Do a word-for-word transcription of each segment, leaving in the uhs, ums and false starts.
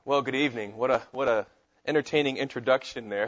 Well, good evening. What a what a entertaining introduction there.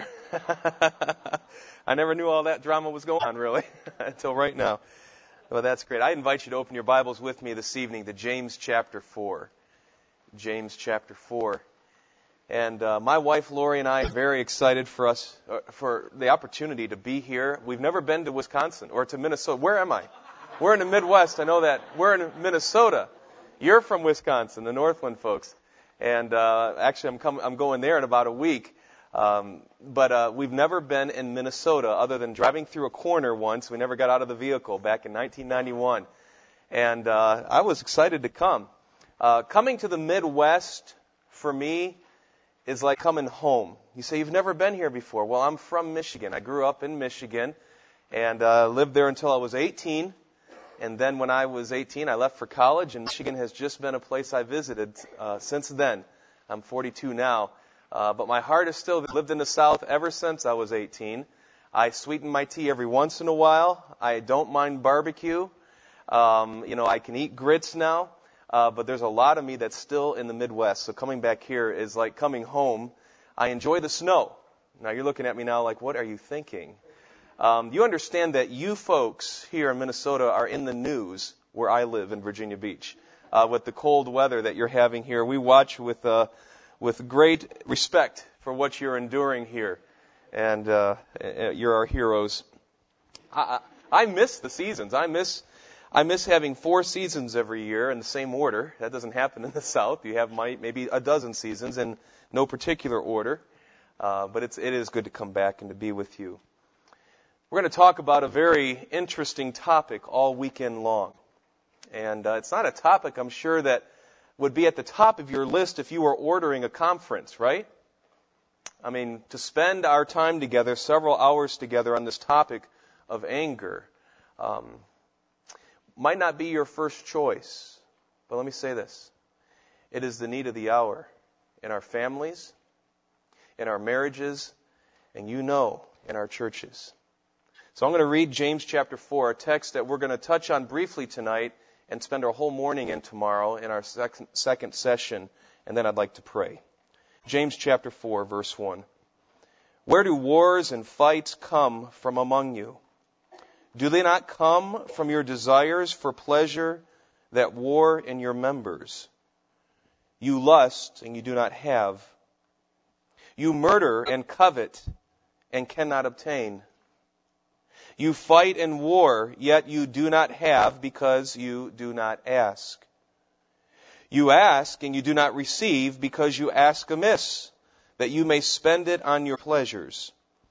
I never knew all that drama was going on, really, until right now. Well, that's great. I invite you to open your Bibles with me this evening to James chapter four. James chapter four. And uh, my wife Lori and I are very excited for us uh, for the opportunity to be here. We've never been to Wisconsin or to Minnesota. Where am I? We're in the Midwest. I know that. We're in Minnesota. You're from Wisconsin, the Northland folks. And uh, actually, I'm coming. I'm going there in about a week. Um, but uh, we've never been in Minnesota other than driving through a corner once. We never got out of the vehicle back in nineteen ninety-one, and uh, I was excited to come. Uh, coming to the Midwest for me is like coming home. You say you've never been here before. Well, I'm from Michigan. I grew up in Michigan and uh, lived there until I was eighteen. And then when I was eighteen, I left for college, and Michigan has just been a place I visited uh, since then. I'm forty-two now, uh, but my heart is still lived in the South ever since I was eighteen. I sweeten my tea every once in a while. I don't mind barbecue. Um, you know, I can eat grits now, uh, but there's a lot of me that's still in the Midwest. So coming back here is like coming home. I enjoy the snow. Now you're looking at me now like, what are you thinking? Um, you understand that you folks here in Minnesota are in the news where I live in Virginia Beach. Uh, with the cold weather that you're having here, we watch with uh, with great respect for what you're enduring here. And uh, you're our heroes. I, I miss the seasons. I miss I miss having four seasons every year in the same order. That doesn't happen in the South. You have might, maybe a dozen seasons in no particular order. Uh, but it's it is good to come back and to be with you. We're going to talk about a very interesting topic all weekend long. And uh, it's not a topic I'm sure that would be at the top of your list if you were ordering a conference, right? I mean, to spend our time together, several hours together on this topic of anger, um, might not be your first choice. But let me say this. It is the need of the hour in our families, in our marriages, and you know, in our churches. So I'm going to read James chapter four, a text that we're going to touch on briefly tonight and spend our whole morning in tomorrow in our second, second session, and then I'd like to pray. James chapter four, verse one. Where do wars and fights come from among you? Do they not come from your desires for pleasure that war in your members? You lust and you do not have. You murder and covet and cannot obtain. You fight and war, yet you do not have because you do not ask. You ask and you do not receive because you ask amiss, that you may spend it on your pleasures.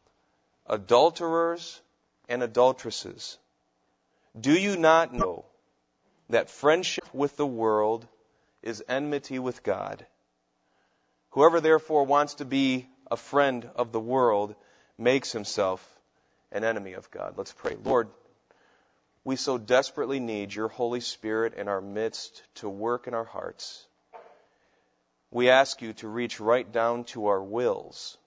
Adulterers and adulteresses, do you not know that friendship with the world is enmity with God? Whoever therefore wants to be a friend of the world makes himself an enemy of God. Let's pray. Lord, we so desperately need your Holy Spirit in our midst to work in our hearts. We ask you to reach right down to our wills.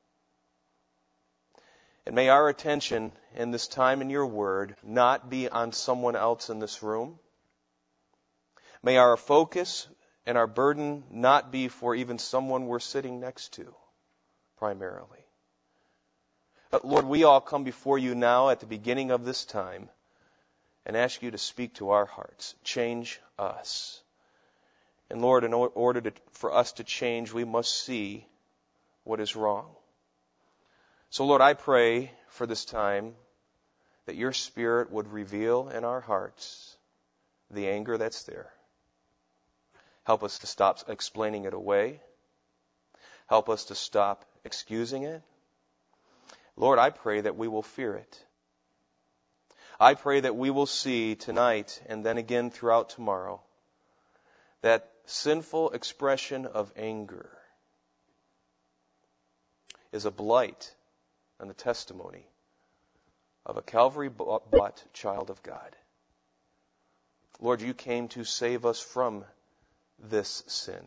And may our attention in this time in your word not be on someone else in this room. May our focus and our burden not be for even someone we're sitting next to, primarily. But Lord, we all come before you now at the beginning of this time and ask you to speak to our hearts. Change us. And Lord, in order to, for us to change, we must see what is wrong. So Lord, I pray for this time that your Spirit would reveal in our hearts the anger that's there. Help us to stop explaining it away. Help us to stop excusing it. Lord, I pray that we will fear it. I pray that we will see tonight and then again throughout tomorrow that sinful expression of anger is a blight on the testimony of a Calvary-bought child of God. Lord, you came to save us from this sin.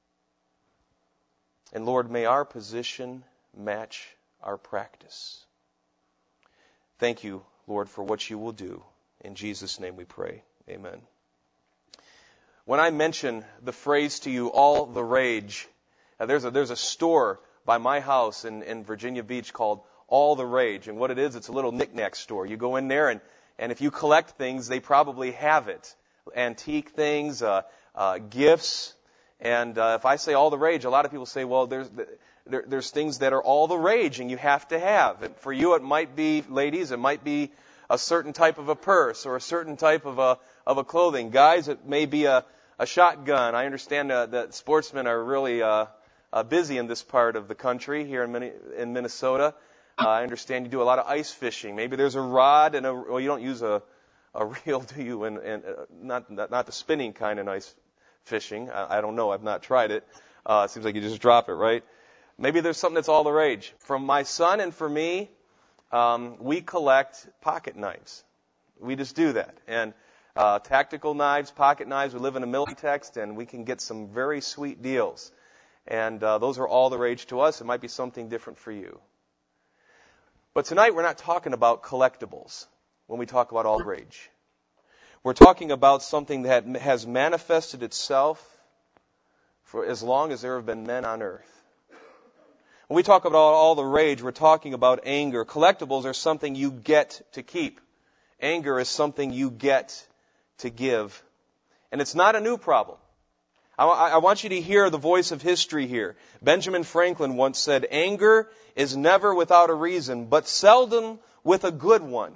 And Lord, may our position match our practice. Thank you, Lord, for what you will do. In Jesus' name we pray. Amen. When I mention the phrase to you, all the rage, Uh, there's a there's a store by my house in, in Virginia Beach called All the Rage. And what it is, it's a little knick-knack store. You go in there, and, and if you collect things, they probably have it. Antique things, uh, uh, gifts. And uh, if I say all the rage, a lot of people say, well, there's there, there's things that are all the rage and you have to have. And for you, it might be, ladies, it might be a certain type of a purse or a certain type of a of a clothing. Guys, it may be a, a shotgun. I understand uh, that sportsmen are really uh, uh, busy in this part of the country here in, Min- in Minnesota. Uh, I understand you do a lot of ice fishing. Maybe there's a rod and a, well, you don't use a, a reel, do you? And, and uh, not, not not the spinning kind of ice fishing. I, I don't know. I've not tried it. Uh, it seems like you just drop it, right? Maybe there's something that's all the rage. From my son and for me, um, we collect pocket knives. We just do that. And uh, tactical knives, pocket knives. We live in a Militex, and we can get some very sweet deals. And uh, those are all the rage to us. It might be something different for you. But tonight we're not talking about collectibles when we talk about all the rage. We're talking about something that has manifested itself for as long as there have been men on earth. When we talk about all the rage, we're talking about anger. Collectibles are something you get to keep. Anger is something you get to give. And it's not a new problem. I, I want you to hear the voice of history here. Benjamin Franklin once said, anger is never without a reason, but seldom with a good one.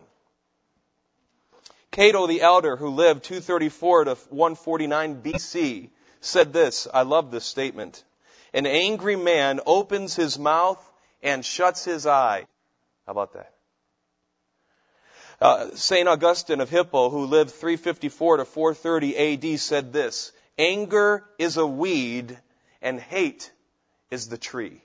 Cato the Elder, who lived two thirty-four to one forty-nine B C, said this. I love this statement. An angry man opens his mouth and shuts his eye. How about that? Uh, Saint Augustine of Hippo, who lived three fifty-four to four thirty A D, said this. Anger is a weed and hate is the tree.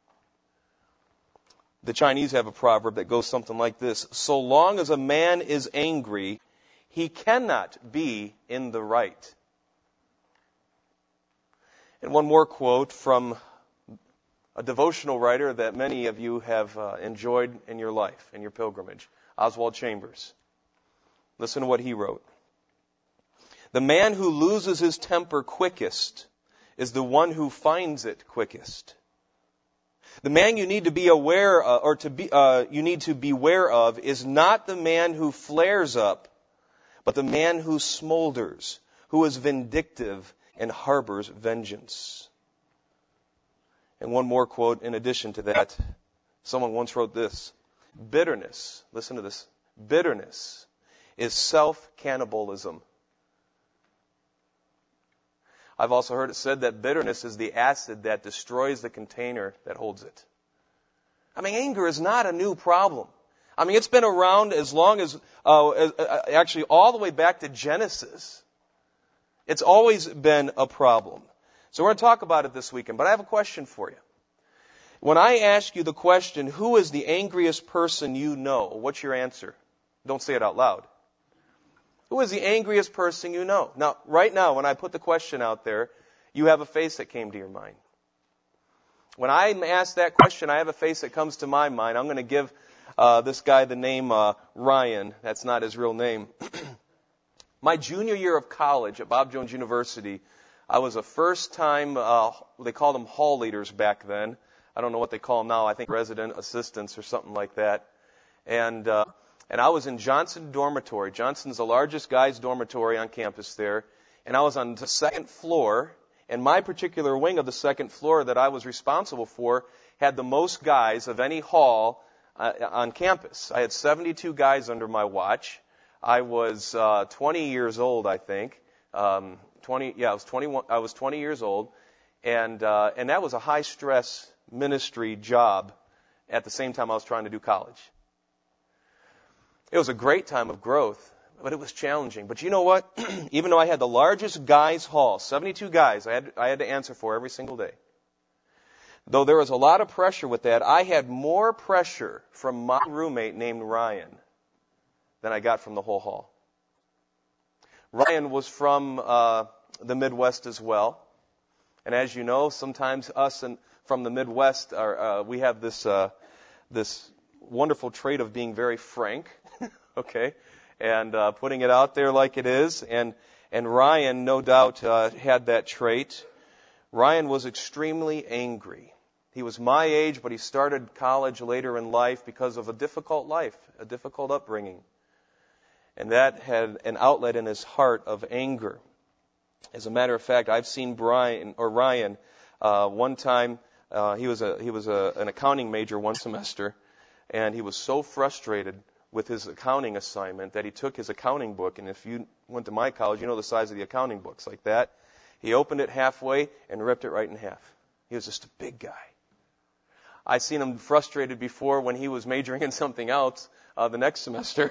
The Chinese have a proverb that goes something like this. So long as a man is angry, he cannot be in the right. And one more quote from a devotional writer that many of you have uh, enjoyed in your life, in your pilgrimage, Oswald Chambers. Listen to what he wrote. The man who loses his temper quickest is the one who finds it quickest. The man you need to be aware of, or to be, uh, you need to beware of is not the man who flares up, but the man who smolders, who is vindictive and harbors vengeance. And one more quote in addition to that. Someone once wrote this. Bitterness, listen to this, bitterness is self-cannibalism. I've also heard it said that bitterness is the acid that destroys the container that holds it. I mean, anger is not a new problem. I mean, it's been around as long as, uh, as uh, actually all the way back to Genesis. It's always been a problem. So we're going to talk about it this weekend, but I have a question for you. When I ask you the question, who is the angriest person you know, what's your answer? Don't say it out loud. Who is the angriest person you know? Now, right now, when I put the question out there, you have a face that came to your mind. When I ask that question, I have a face that comes to my mind. I'm going to give uh, this guy the name uh, Ryan. That's not his real name. My junior year of college at Bob Jones University, I was a first-time, uh, they called them hall leaders back then. I don't know what they call them now. I think resident assistants or something like that. And uh, and I was in Johnson Dormitory. Johnson's the largest guys' dormitory on campus there. And I was on the second floor. And my particular wing of the second floor that I was responsible for had the most guys of any hall uh, on campus. I had seventy-two guys under my watch. I was uh, twenty years old, I think. Um, twenty, yeah, I was twenty-one. I was twenty years old, and uh, and that was a high stress ministry job. At the same time, I was trying to do college. It was a great time of growth, but it was challenging. But you know what? Even though I had the largest guys' hall, seventy-two guys, I had I had to answer for every single day. Though there was a lot of pressure with that, I had more pressure from my roommate named Ryan than I got from the whole hall. Ryan was from uh, the Midwest as well. And as you know, sometimes us and from the Midwest, are, uh, we have this uh, this wonderful trait of being very frank, okay, and uh, putting it out there like it is. And and Ryan, no doubt, uh, had that trait. Ryan was extremely angry. He was my age, but he started college later in life because of a difficult life, a difficult upbringing. And that had an outlet in his heart of anger. As a matter of fact, I've seen Brian or Ryan uh, one time. Uh, he was a he was a, an accounting major one semester, and he was so frustrated with his accounting assignment that he took his accounting book. And if you went to my college, you know the size of the accounting books like that. He opened it halfway and ripped it right in half. He was just a big guy. I've seen him frustrated before when he was majoring in something else uh, the next semester.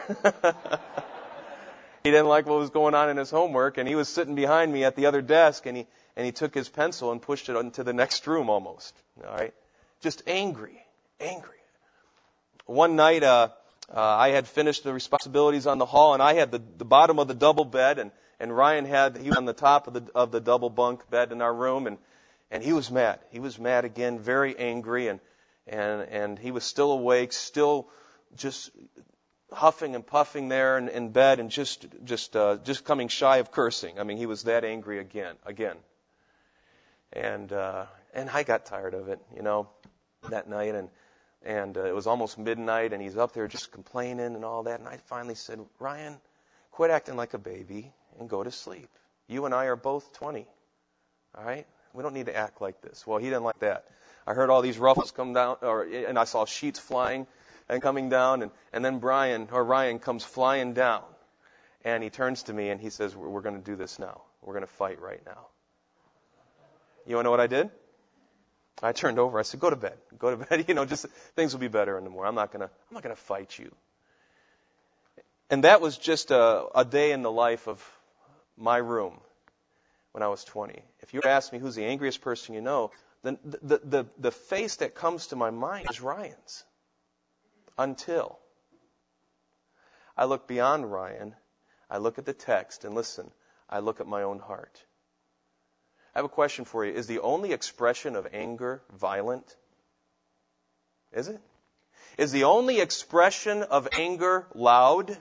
He didn't like what was going on in his homework, and he was sitting behind me at the other desk, and he and he took his pencil and pushed it into the next room almost. All right, just angry, angry. One night, uh, uh, I had finished the responsibilities on the hall, and I had the, the bottom of the double bed, and, and Ryan had he was on the top of the of the double bunk bed in our room, and and he was mad. He was mad again, very angry, and and and he was still awake, still just huffing and puffing there in, in bed, and just just uh, just coming shy of cursing. I mean, he was that angry again, again. And uh, and I got tired of it, you know, that night, and and uh, it was almost midnight, and he's up there just complaining and all that. And I finally said, Ryan, quit acting like a baby and go to sleep. You and I are both twenty, all right? We don't need to act like this. Well, he didn't like that. I heard all these ruffles come down, or and I saw sheets flying and coming down, and, and then Brian or Ryan comes flying down, and he turns to me and he says, we're, we're going to do this now. We're going to fight right now. You want to know what I did? I turned over. I said, go to bed. Go to bed. You know, just things will be better in the morning. I'm not going to, I'm not going to fight you. And that was just a, a day in the life of my room when I was twenty. If you ask me who's the angriest person you know, then the, the, the, the face that comes to my mind is Ryan's. Until I look beyond Ryan, I look at the text, and listen, I look at my own heart. I have a question for you. Is the only expression of anger violent? Is it? Is the only expression of anger loud?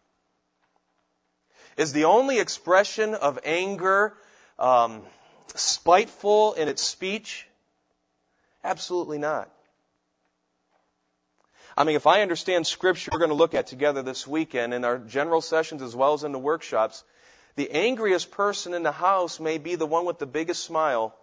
Is the only expression of anger um, spiteful in its speech? Absolutely not. I mean, if I understand Scripture we're going to look at together this weekend in our general sessions as well as in the workshops, the angriest person in the house may be the one with the biggest smile.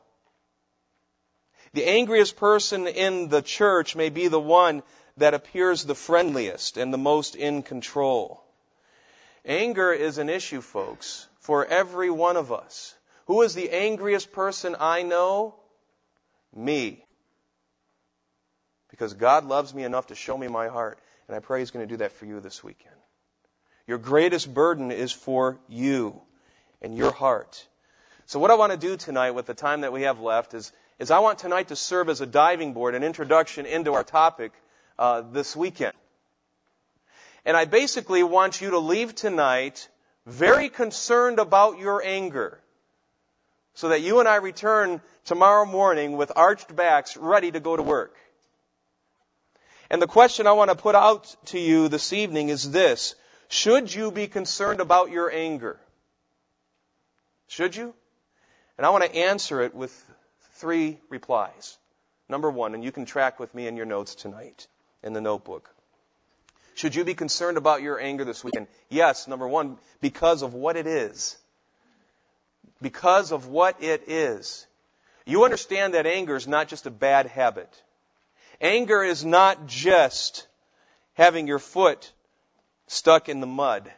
The angriest person in the church may be the one that appears the friendliest and the most in control. Anger is an issue, folks, for every one of us. Who is the angriest person I know? Me. Because God loves me enough to show me my heart. And I pray He's going to do that for you this weekend. Your greatest burden is for you and your heart. So what I want to do tonight with the time that we have left is, is I want tonight to serve as a diving board, an introduction into our topic uh, this weekend. And I basically want you to leave tonight very concerned about your anger, so that you and I return tomorrow morning with arched backs, ready to go to work. And the question I want to put out to you this evening is this: should you be concerned about your anger? Should you? And I want to answer it with three replies. Number one, and you can track with me in your notes tonight in the notebook. Should you be concerned about your anger this weekend? Yes, number one, because of what it is. Because of what it is. You understand that anger is not just a bad habit. Anger is not just having your foot stuck in the mud.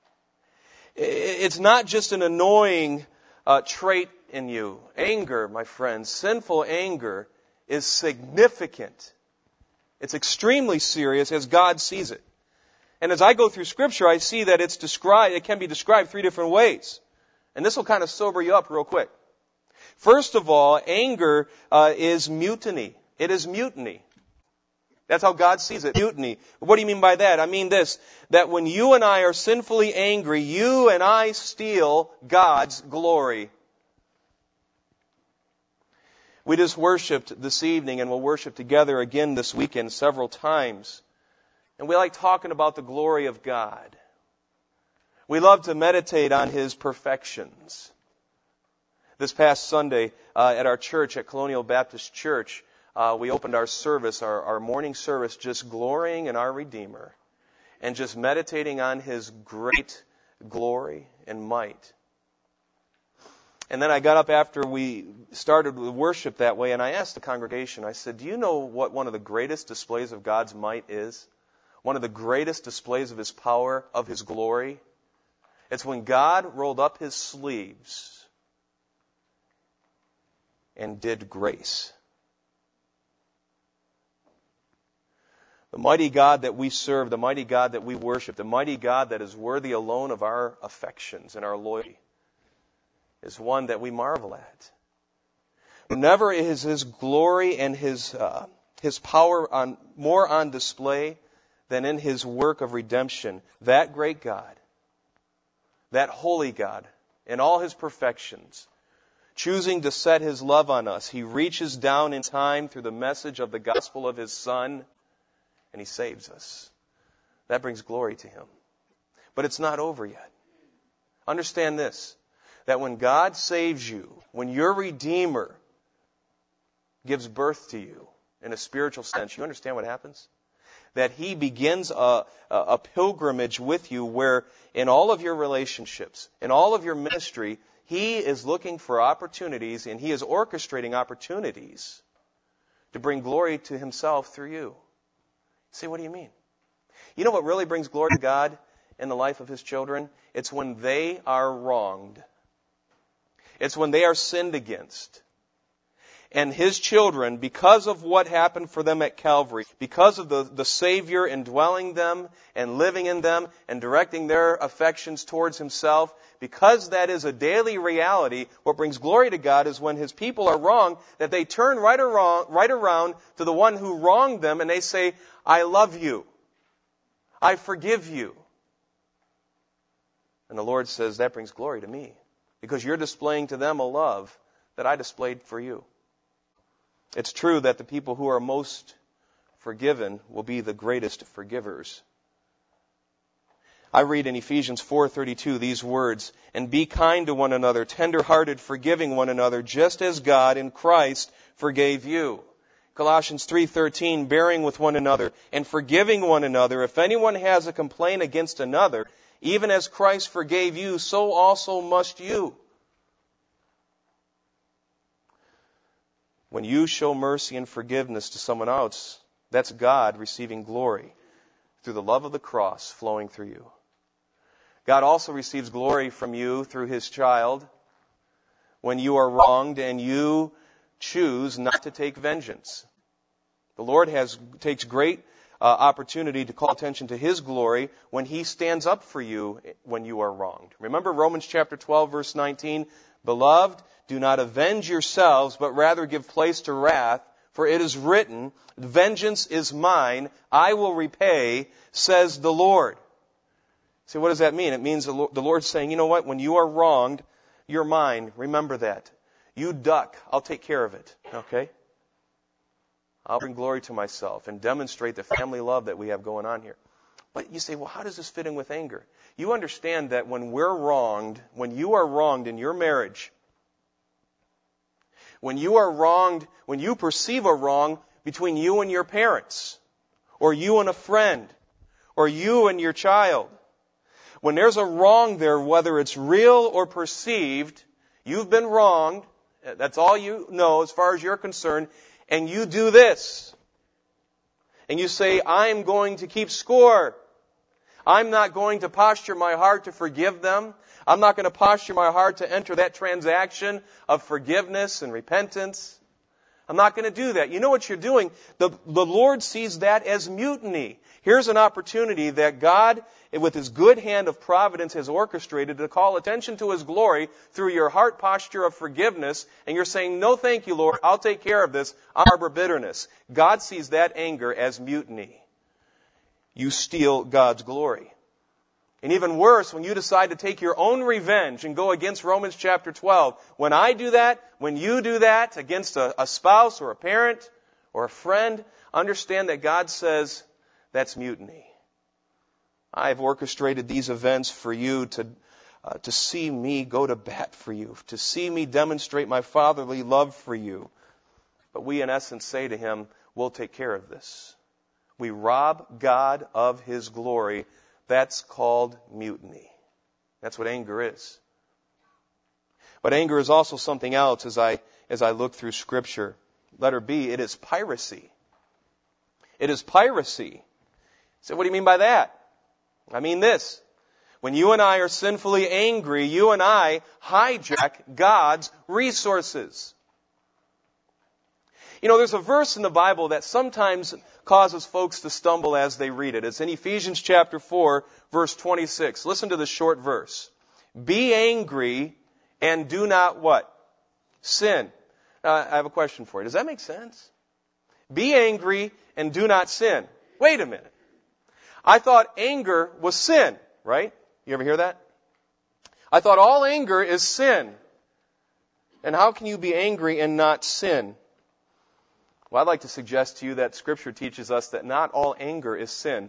It's not just an annoying uh, trait in you. Anger, my friends, sinful anger is significant. It's extremely serious as God sees it. And as I go through Scripture, I see that it's described, it can be described three different ways. And this will kind of sober you up real quick. First of all, anger uh, is mutiny. It is mutiny. That's how God sees it, mutiny. What do you mean by that? I mean this, that when you and I are sinfully angry, you and I steal God's glory. We just worshiped this evening, and we'll worship together again this weekend several times. And we like talking about the glory of God. We love to meditate on His perfections. This past Sunday uh, at our church, at Colonial Baptist Church, uh, we opened our service, our, our morning service, just glorying in our Redeemer and just meditating on His great glory and might. And then I got up after we started with worship that way, and I asked the congregation, I said, do you know what one of the greatest displays of God's might is? One of the greatest displays of His power, of His glory? It's when God rolled up His sleeves and did grace. The mighty God that we serve, the mighty God that we worship, the mighty God that is worthy alone of our affections and our loyalty, is one that we marvel at. Never is His glory and His uh, His power on more on display than in His work of redemption. That great God, that holy God, in all His perfections, choosing to set His love on us, He reaches down in time through the message of the gospel of His Son, and He saves us. That brings glory to Him. But it's not over yet. Understand this, that when God saves you, when your Redeemer gives birth to you in a spiritual sense, you understand what happens? That He begins a, a pilgrimage with you where in all of your relationships, in all of your ministry, He is looking for opportunities and He is orchestrating opportunities to bring glory to Himself through you. See, what do you mean? You know what really brings glory to God in the life of His children? It's when they are wronged. It's when they are sinned against. And His children, because of what happened for them at Calvary, because of the, the Savior indwelling them and living in them and directing their affections towards Himself, because that is a daily reality, what brings glory to God is when His people are wrong, that they turn right around, right around to the one who wronged them and they say, I love you. I forgive you. And the Lord says, that brings glory to me, because you're displaying to them a love that I displayed for you. It's true that the people who are most forgiven will be the greatest forgivers. I read in Ephesians four thirty-two these words, and be kind to one another, tender-hearted, forgiving one another, just as God in Christ forgave you. Colossians three thirteen, bearing with one another and forgiving one another. If anyone has a complaint against another, even as Christ forgave you, so also must you. When you show mercy and forgiveness to someone else, that's God receiving glory through the love of the cross flowing through you. God also receives glory from you through His child when you are wronged and you choose not to take vengeance. The Lord has takes great uh, opportunity to call attention to His glory when He stands up for you when you are wronged. Remember Romans chapter twelve, verse nineteen, Beloved, do not avenge yourselves, but rather give place to wrath, for it is written, vengeance is mine, I will repay, says the Lord. See, what does that mean? It means the Lord's saying, you know what, when you are wronged, you're mine, remember that. You duck, I'll take care of it, okay? I'll bring glory to myself and demonstrate the family love that we have going on here. But you say, well, how does this fit in with anger? You understand that when we're wronged, when you are wronged in your marriage, when you are wronged, when you perceive a wrong between you and your parents, or you and a friend, or you and your child, when there's a wrong there, whether it's real or perceived, you've been wronged, that's all you know as far as you're concerned, and you do this. And you say, I'm going to keep score. I'm not going to posture my heart to forgive them. I'm not going to posture my heart to enter that transaction of forgiveness and repentance. I'm not going to do that. You know what you're doing? The, the Lord sees that as mutiny. Here's an opportunity that God, with His good hand of providence, has orchestrated to call attention to His glory through your heart posture of forgiveness. And you're saying, no, thank you, Lord. I'll take care of this. I harbor bitterness. God sees that anger as mutiny. You steal God's glory. And even worse, when you decide to take your own revenge and go against Romans chapter twelve, when I do that, when you do that against a, a spouse or a parent or a friend, understand that God says that's mutiny. I've orchestrated these events for you to uh, to see me go to bat for you, to see me demonstrate my fatherly love for you. But we, in essence, say to him, we'll take care of this. We rob God of his glory. That's called mutiny. That's what anger is. But anger is also something else as I as I look through Scripture. Letter B, it is piracy. It is piracy. So what do you mean by that? I mean this. When you and I are sinfully angry, you and I hijack God's resources. You know, there's a verse in the Bible that sometimes causes folks to stumble as they read it. It's in Ephesians chapter four, verse twenty-six. Listen to this short verse. Be angry and do not what? Sin. Now, I have a question for you. Does that make sense? Be angry and do not sin. Wait a minute. I thought anger was sin, right? You ever hear that? I thought all anger is sin. And how can you be angry and not sin? Well, I'd like to suggest to you that Scripture teaches us that not all anger is sin.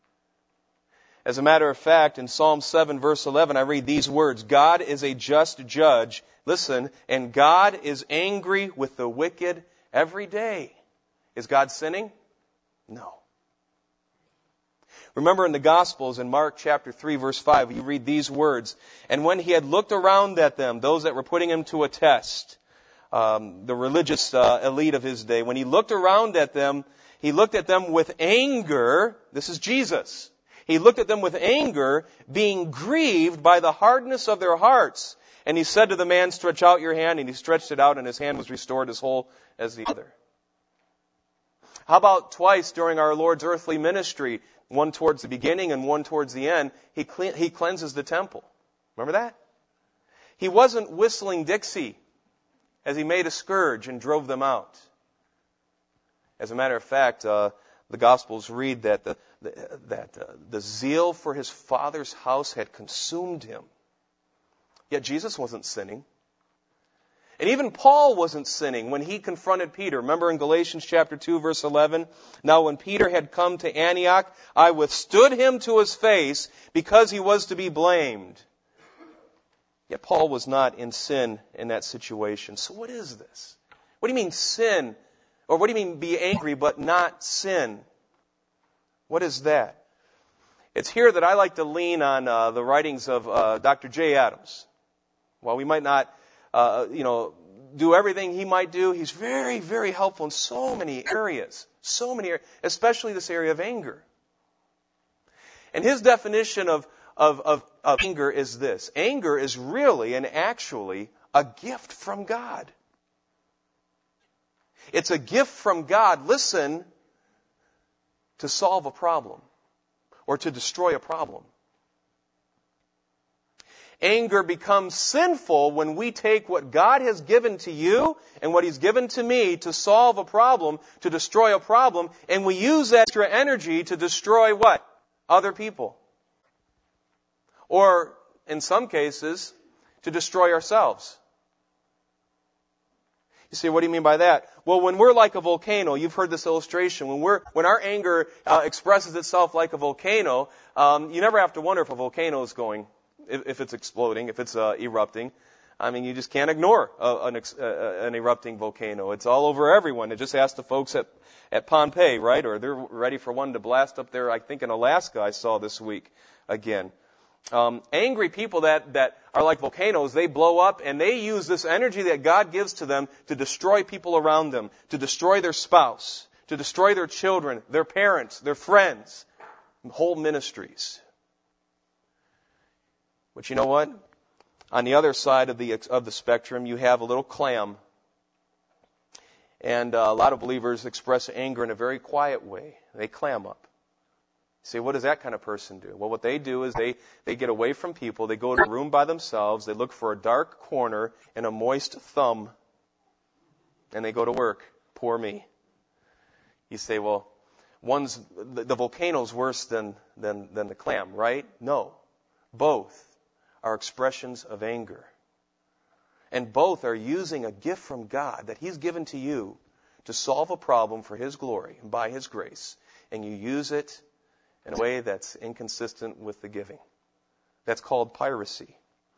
As a matter of fact, in Psalm seven, verse eleven, I read these words, God is a just judge, listen, and God is angry with the wicked every day. Is God sinning? No. Remember in the Gospels, in Mark chapter three, verse five, you read these words, and when he had looked around at them, those that were putting him to a test, um, the religious uh, elite of his day, when he looked around at them, he looked at them with anger. This is Jesus. He looked at them with anger, being grieved by the hardness of their hearts. And he said to the man, stretch out your hand. And he stretched it out, and his hand was restored as whole as the other. How about twice during our Lord's earthly ministry, one towards the beginning and one towards the end, he, cle- he cleanses the temple. Remember that? He wasn't whistling Dixie as he made a scourge and drove them out. As a matter of fact, uh, the Gospels read that the, the that uh, the zeal for his Father's house had consumed him. Yet Jesus wasn't sinning. And even Paul wasn't sinning when he confronted Peter. Remember in Galatians chapter two, verse eleven? Now when Peter had come to Antioch, I withstood him to his face because he was to be blamed. Yet Paul was not in sin in that situation. So what is this? What do you mean sin? Or what do you mean be angry but not sin? What is that? It's here that I like to lean on uh, the writings of uh, Doctor Jay Adams. While we might not, uh, you know, do everything he might do, he's very, very helpful in so many areas. So many areas, especially this area of anger. And his definition of, of, of, of anger is this. Anger is really and actually a gift from God. It's a gift from God, listen, to solve a problem or to destroy a problem. Anger becomes sinful when we take what God has given to you and what He's given to me to solve a problem, to destroy a problem, and we use that extra energy to destroy what? Other people. Or, in some cases, to destroy ourselves. You say, what do you mean by that? Well, when we're like a volcano, you've heard this illustration. When we're when our anger uh, expresses itself like a volcano, um, you never have to wonder if a volcano is going, if, if it's exploding, if it's uh, erupting. I mean, you just can't ignore uh, an, ex, uh, an erupting volcano. It's all over everyone. It just asked the folks at at Pompeii, right? Or they're ready for one to blast up there. I think in Alaska, I saw this week again. Um, angry people that, that are like volcanoes, they blow up and they use this energy that God gives to them to destroy people around them, to destroy their spouse, to destroy their children, their parents, their friends, whole ministries. But you know what? On the other side of the of the spectrum, you have a little clam. And uh, a lot of believers express anger in a very quiet way. They clam up. You say, what does that kind of person do? Well, what they do is they, they get away from people. They go to a room by themselves. They look for a dark corner and a moist thumb. And they go to work. Poor me. You say, well, one's the, the volcano's worse than, than, than the clam, right? No. Both are expressions of anger. And both are using a gift from God that He's given to you to solve a problem for His glory and by His grace. And you use it in a way that's inconsistent with the giving. That's called piracy.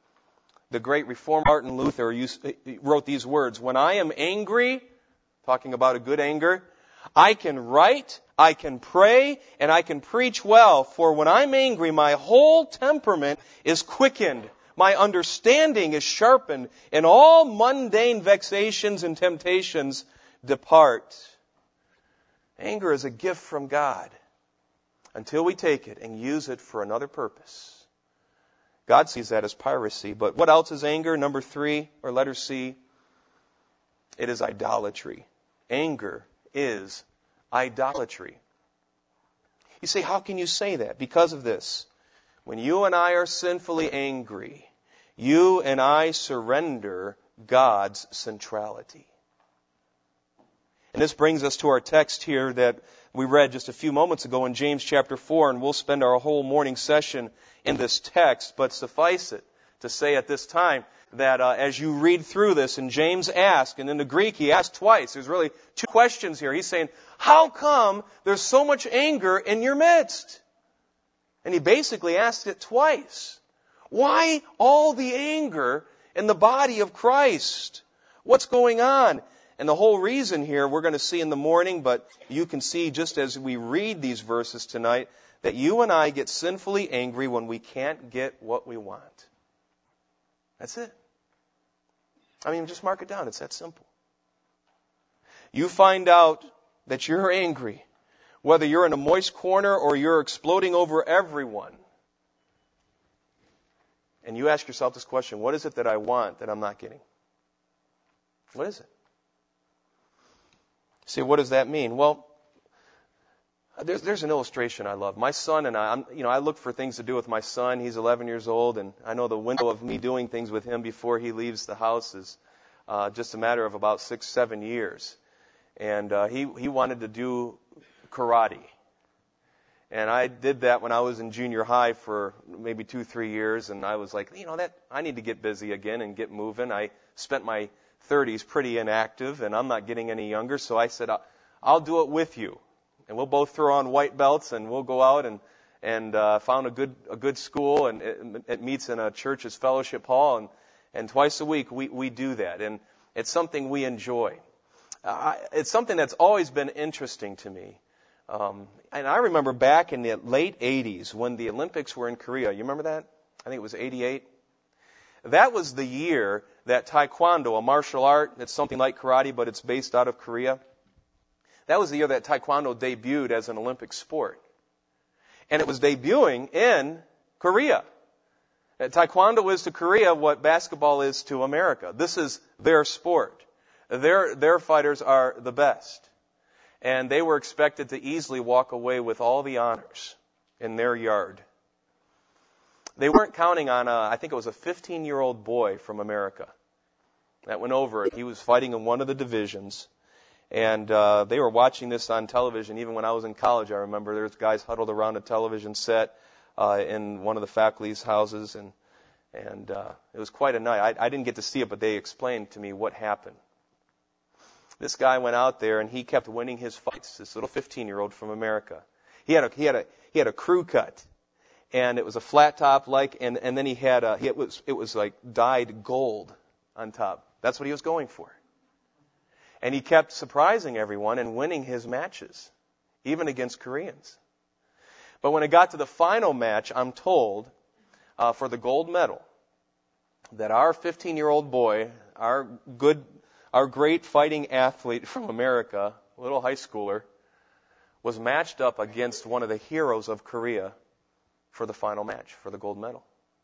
the great reformer Martin Luther used, wrote these words, "When I am angry," talking about a good anger, "I can write, I can pray, and I can preach well, for when I'm angry, my whole temperament is quickened, my understanding is sharpened, and all mundane vexations and temptations depart." Anger is a gift from God until we take it and use it for another purpose. God sees that as piracy. But what else is anger? Number three, or letter C, it is idolatry. Anger is idolatry. You say, how can you say that? Because of this. When you and I are sinfully angry, you and I surrender God's centrality. And this brings us to our text here that we read just a few moments ago in James chapter four, and we'll spend our whole morning session in this text, but suffice it to say at this time that uh, as you read through this, and James asked, and in the Greek he asked twice, there's really two questions here. He's saying, how come there's so much anger in your midst? And he basically asked it twice. Why all the anger in the body of Christ? What's going on? And the whole reason here we're going to see in the morning, but you can see just as we read these verses tonight, that you and I get sinfully angry when we can't get what we want. That's it. I mean, just mark it down. It's that simple. You find out that you're angry, whether you're in a moist corner or you're exploding over everyone. And you ask yourself this question, what is it that I want that I'm not getting? What is it? See, what does that mean? Well, there's, there's an illustration I love. My son and I, I'm, you know, I look for things to do with my son. He's eleven years old, and I know the window of me doing things with him before he leaves the house is uh, just a matter of about six, seven years. And uh, he he wanted to do karate, and I did that when I was in junior high for maybe two, three years. And I was like, you know, that I need to get busy again and get moving. I spent my thirties pretty inactive, and I'm not getting any younger. So I said, I'll, I'll do it with you. And we'll both throw on white belts, and we'll go out and and uh, found a good a good school, and it, it meets in a church's fellowship hall, and and twice a week we we do that, and it's something we enjoy. Uh, it's something that's always been interesting to me, um, and I remember back in the late eighties when the Olympics were in Korea. You remember that? I think it was eighty-eight. That was the year that Taekwondo, a martial art, it's something like karate, but it's based out of Korea. That was the year that Taekwondo debuted as an Olympic sport. And it was debuting in Korea. Taekwondo is to Korea what basketball is to America. This is their sport. Their, their fighters are the best. And they were expected to easily walk away with all the honors in their yard. They weren't counting on, a, I think it was a fifteen-year-old boy from America that went over. He was fighting in one of the divisions. And uh, they were watching this on television. Even when I was in college, I remember there was guys huddled around a television set uh, in one of the faculty's houses, and and uh, it was quite a night. I, I didn't get to see it, but they explained to me what happened. This guy went out there, and he kept winning his fights. This little fifteen-year-old from America. He had a he had a he had a crew cut, and it was a flat top like, and and then he had a it was it was like dyed gold on top. That's what he was going for. And he kept surprising everyone and winning his matches, even against Koreans. But when it got to the final match, I'm told, uh, for the gold medal, that our fifteen-year-old boy, our good, our great fighting athlete from America, a little high schooler, was matched up against one of the heroes of Korea for the final match, for the gold medal.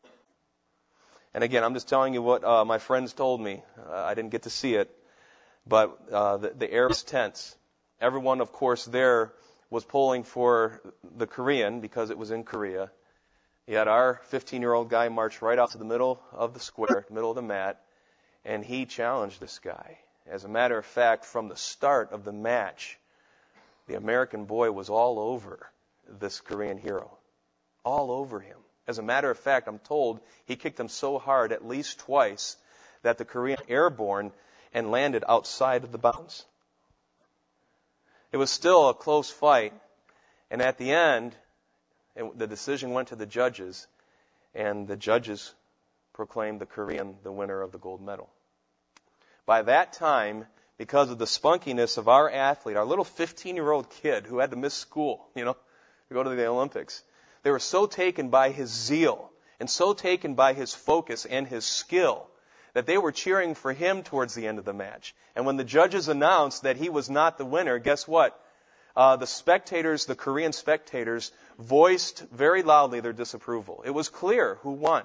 And again, I'm just telling you what uh, my friends told me. Uh, I didn't get to see it. But uh, the, the air was tense. Everyone, of course, there was pulling for the Korean because it was in Korea. Yet our fifteen-year-old guy marched right out to the middle of the square, middle of the mat, and he challenged this guy. As a matter of fact, from the start of the match, the American boy was all over this Korean hero. All over him. As a matter of fact, I'm told he kicked him so hard at least twice that the Korean airborne and landed outside of the bounds. It was still a close fight, and at the end, it, the decision went to the judges, and the judges proclaimed the Korean the winner of the gold medal. By that time, because of the spunkiness of our athlete, our little fifteen-year-old kid who had to miss school, you know, to go to the Olympics, they were so taken by his zeal and so taken by his focus and his skill that they were cheering for him towards the end of the match. And when the judges announced that he was not the winner, guess what? Uh, the spectators, the Korean spectators, voiced very loudly their disapproval. It was clear who won.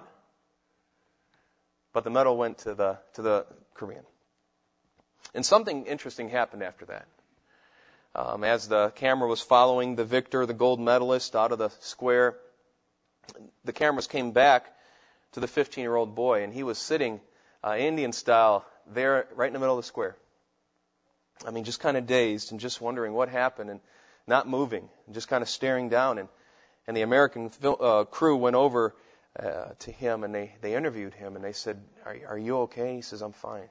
But the medal went to the to the Korean. And something interesting happened after that. Um, as the camera was following the victor, the gold medalist, out of the square, the cameras came back to the fifteen-year-old boy, and he was sitting uh, Indian style there right in the middle of the square. I mean, just kind of dazed and just wondering what happened and not moving, and just kind of staring down. And, and the American uh, crew went over uh, to him, and they, they interviewed him, and they said, are, are you okay? He says, I'm fine.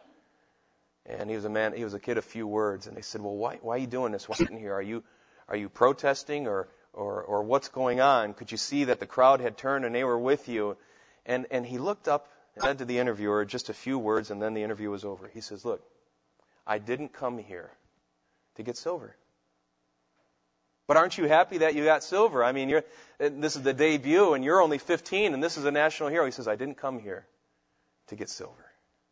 And he was a man, he was a kid of few words. And they said, well, why, why are you doing this? Why are you sitting here? Are you, are you protesting or, or, or what's going on? Could you see that the crowd had turned and they were with you? And, and he looked up and said to the interviewer just a few words, and then the interview was over. He says, look, I didn't come here to get silver. But aren't you happy that you got silver? I mean, you're, this is the debut, and you're only fifteen, and this is a national hero. He says, I didn't come here to get silver.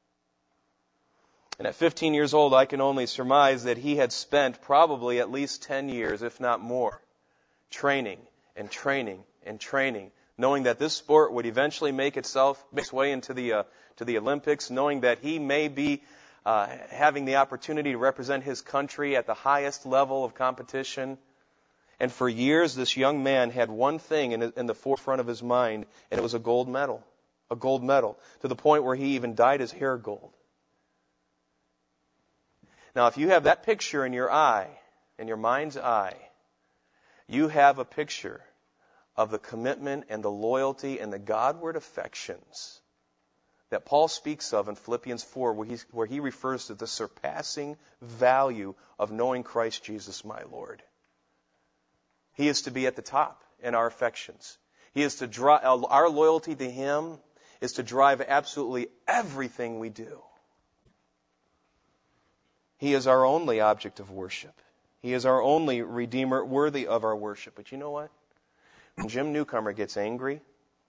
And at fifteen years old, I can only surmise that he had spent probably at least ten years, if not more, training and training and training, knowing that this sport would eventually make itself, make its way into the, uh, to the Olympics, knowing that he may be uh, having the opportunity to represent his country at the highest level of competition. And for years, this young man had one thing in, in the forefront of his mind, and it was a gold medal. A gold medal, to the point where he even dyed his hair gold. Now, if you have that picture in your eye, in your mind's eye, you have a picture of the commitment and the loyalty and the Godward affections that Paul speaks of in Philippians four, where, he's, where he refers to the surpassing value of knowing Christ Jesus, my Lord. He is to be at the top in our affections. He is to drive, our loyalty to Him is to drive absolutely everything we do. He is our only object of worship. He is our only Redeemer worthy of our worship. But you know what? When Jim Newcomer gets angry,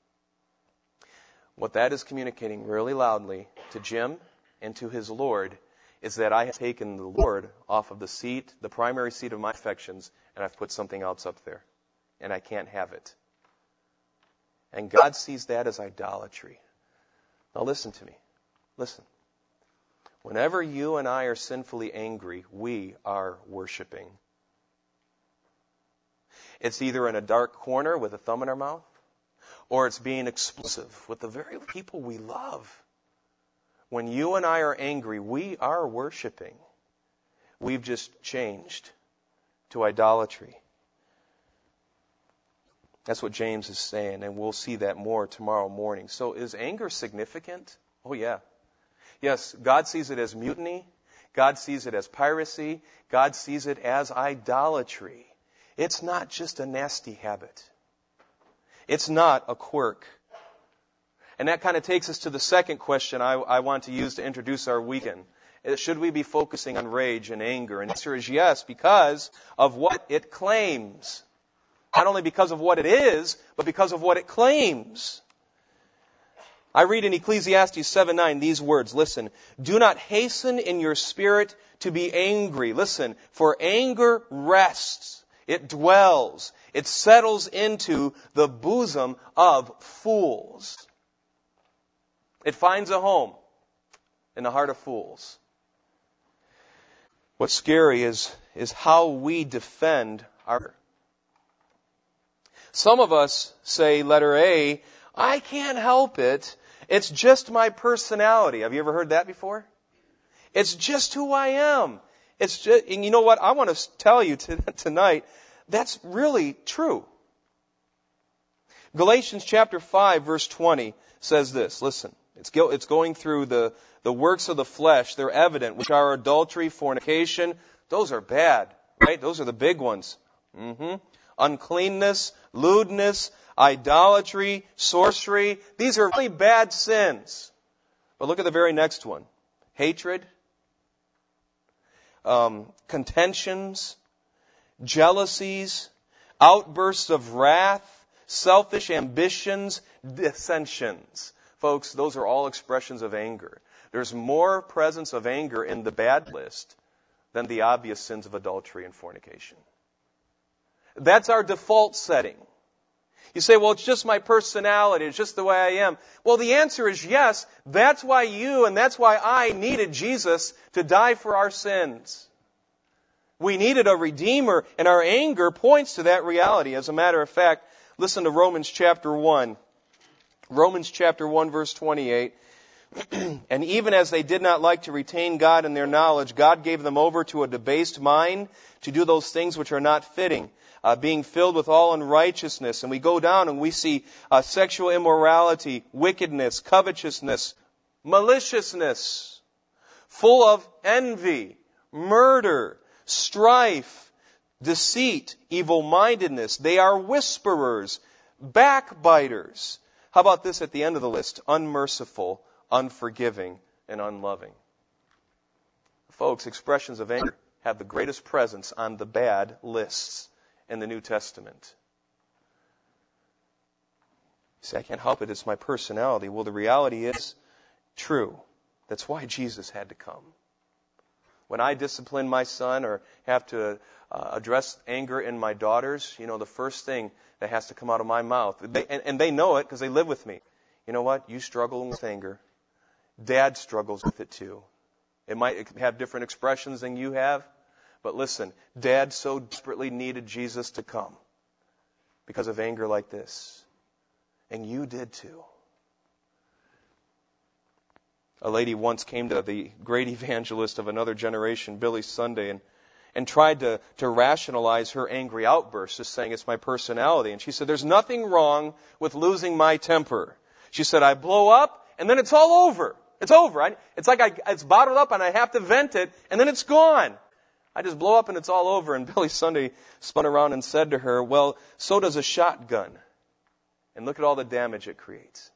what that is communicating really loudly to Jim and to his Lord is that I have taken the Lord off of the seat, the primary seat of my affections, and I've put something else up there. And I can't have it. And God sees that as idolatry. Now listen to me. Listen. Whenever you and I are sinfully angry, we are worshiping. It's either in a dark corner with a thumb in our mouth, or it's being explosive with the very people we love. When you and I are angry, we are worshiping. We've just changed to idolatry. That's what James is saying, and we'll see that more tomorrow morning. So is anger significant? Oh, yeah. Yes, God sees it as mutiny. God sees it as piracy. God sees it as idolatry. It's not just a nasty habit. It's not a quirk. And that kind of takes us to the second question I, I want to use to introduce our weekend. Should we be focusing on rage and anger? And the answer is yes, because of what it claims. Not only because of what it is, but because of what it claims. I read in Ecclesiastes seven nine these words. Listen, do not hasten in your spirit to be angry. Listen, for anger rests. It dwells. It settles into the bosom of fools. It finds a home in the heart of fools. What's scary is, is how we defend our... Some of us say, letter A, I can't help it. It's just my personality. Have you ever heard that before? It's just who I am. It's just, and you know what? I want to tell you tonight, that's really true. Galatians chapter five, verse twenty says this. Listen, it's go, it's going through the, the works of the flesh. They're evident, which are adultery, fornication. Those are bad, right? Those are the big ones. Mm-hmm. uncleanness, lewdness, idolatry, sorcery. These are really bad sins. But look at the very next one. Hatred, um, contentions, jealousies, outbursts of wrath, selfish ambitions, dissensions. Folks, those are all expressions of anger. There's more presence of anger in the bad list than the obvious sins of adultery and fornication. That's our default setting. You say, well, it's just my personality. It's just the way I am. Well, the answer is yes. That's why you and that's why I needed Jesus to die for our sins. We needed a Redeemer, and our anger points to that reality. As a matter of fact, listen to Romans chapter one. Romans chapter one, verse twenty-eight. And even as they did not like to retain God in their knowledge, God gave them over to a debased mind to do those things which are not fitting, uh, being filled with all unrighteousness. And we go down and we see uh, sexual immorality, wickedness, covetousness, maliciousness, full of envy, murder, strife, deceit, evil-mindedness. They are whisperers, backbiters. How about this at the end of the list? Unmerciful, unforgiving, and unloving. Folks, expressions of anger have the greatest presence on the bad lists in the New Testament. You say, I can't help it, it's my personality. Well, the reality is true. That's why Jesus had to come. When I discipline my son or have to uh, address anger in my daughters, you know, the first thing that has to come out of my mouth, they, and, and they know it because they live with me. You know what? You struggle with anger. Dad struggles with it too. It might have different expressions than you have, but listen, Dad so desperately needed Jesus to come because of anger like this. And you did too. A lady once came to the great evangelist of another generation, Billy Sunday, and, and tried to, to rationalize her angry outbursts, just saying it's my personality. And she said, there's nothing wrong with losing my temper. She said, I blow up, and then it's all over. It's over. I, it's like I, it's bottled up, and I have to vent it, and then it's gone. I just blow up, and it's all over. And Billy Sunday spun around and said to her, well, so does a shotgun. And look at all the damage it creates.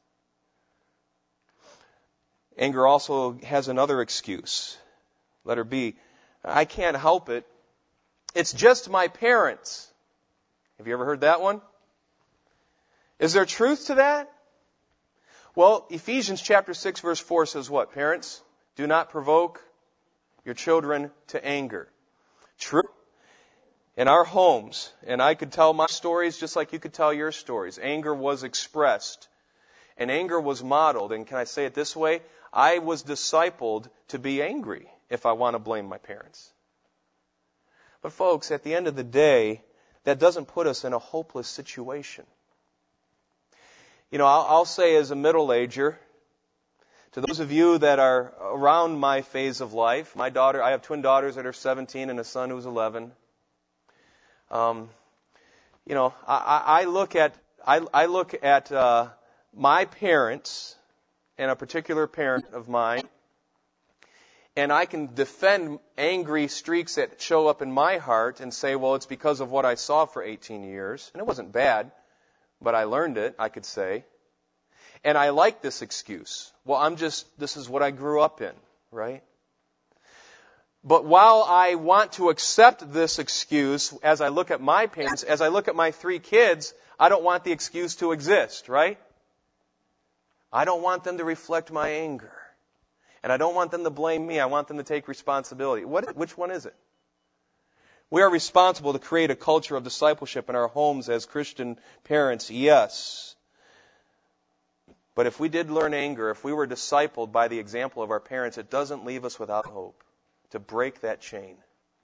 Anger also has another excuse. Letter B, I can't help it. It's just my parents. Have you ever heard that one? Is there truth to that? Well, Ephesians chapter six verse four says what? Parents, do not provoke your children to anger. True. In our homes, and I could tell my stories just like you could tell your stories, anger was expressed and anger was modeled. And can I say it this way? I was discipled to be angry if I want to blame my parents. But folks, at the end of the day, that doesn't put us in a hopeless situation. You know, I'll, I'll say as a middle-ager, to those of you that are around my phase of life, my daughter, I have twin daughters that are seventeen and a son who's eleven. Um, you know, I, I look at I, I look at uh, my parents and a particular parent of mine, and I can defend angry streaks that show up in my heart and say, well, it's because of what I saw for eighteen years. And it wasn't bad, but I learned it, I could say. And I like this excuse. Well, I'm just, this is what I grew up in, right? But while I want to accept this excuse as I look at my parents, as I look at my three kids, I don't want the excuse to exist, right? I don't want them to reflect my anger. And I don't want them to blame me. I want them to take responsibility. What, which one is it? We are responsible to create a culture of discipleship in our homes as Christian parents, yes. But if we did learn anger, if we were discipled by the example of our parents, it doesn't leave us without hope to break that chain.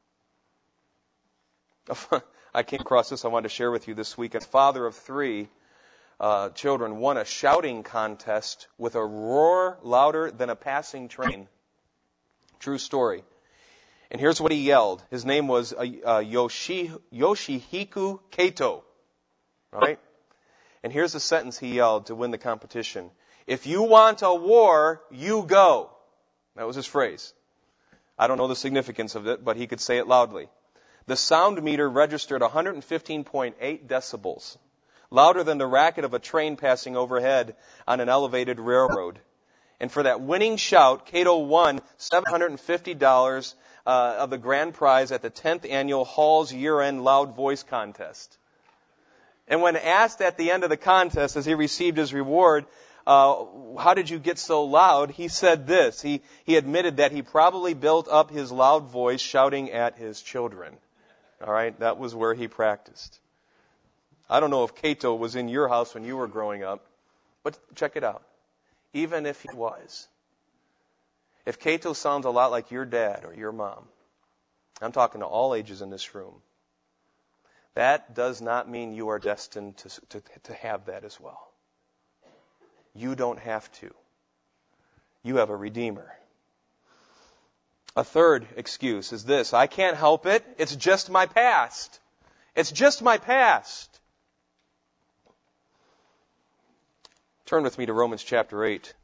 I came across this I wanted to share with you this week. A father of three Uh, children won a shouting contest with a roar louder than a passing train. True story. And here's what he yelled. His name was uh, uh, Yoshi, Yoshihiko Kato. Right? And here's the sentence he yelled to win the competition. If you want a war, you go. That was his phrase. I don't know the significance of it, but he could say it loudly. The sound meter registered one hundred fifteen point eight decibels, louder than the racket of a train passing overhead on an elevated railroad. And for that winning shout, Cato won seven hundred fifty dollars uh, of the grand prize at the tenth Annual Hall's Year-End Loud Voice Contest. And when asked at the end of the contest, as he received his reward, uh, how did you get so loud? He said this. He, he admitted that he probably built up his loud voice shouting at his children. All right, that was where he practiced. I don't know if Cato was in your house when you were growing up, but check it out. Even if he was, if Cato sounds a lot like your dad or your mom, I'm talking to all ages in this room, that does not mean you are destined to, to, to have that as well. You don't have to. You have a Redeemer. A third excuse is this: I can't help it. It's just my past. It's just my past. Turn with me to Romans chapter eight.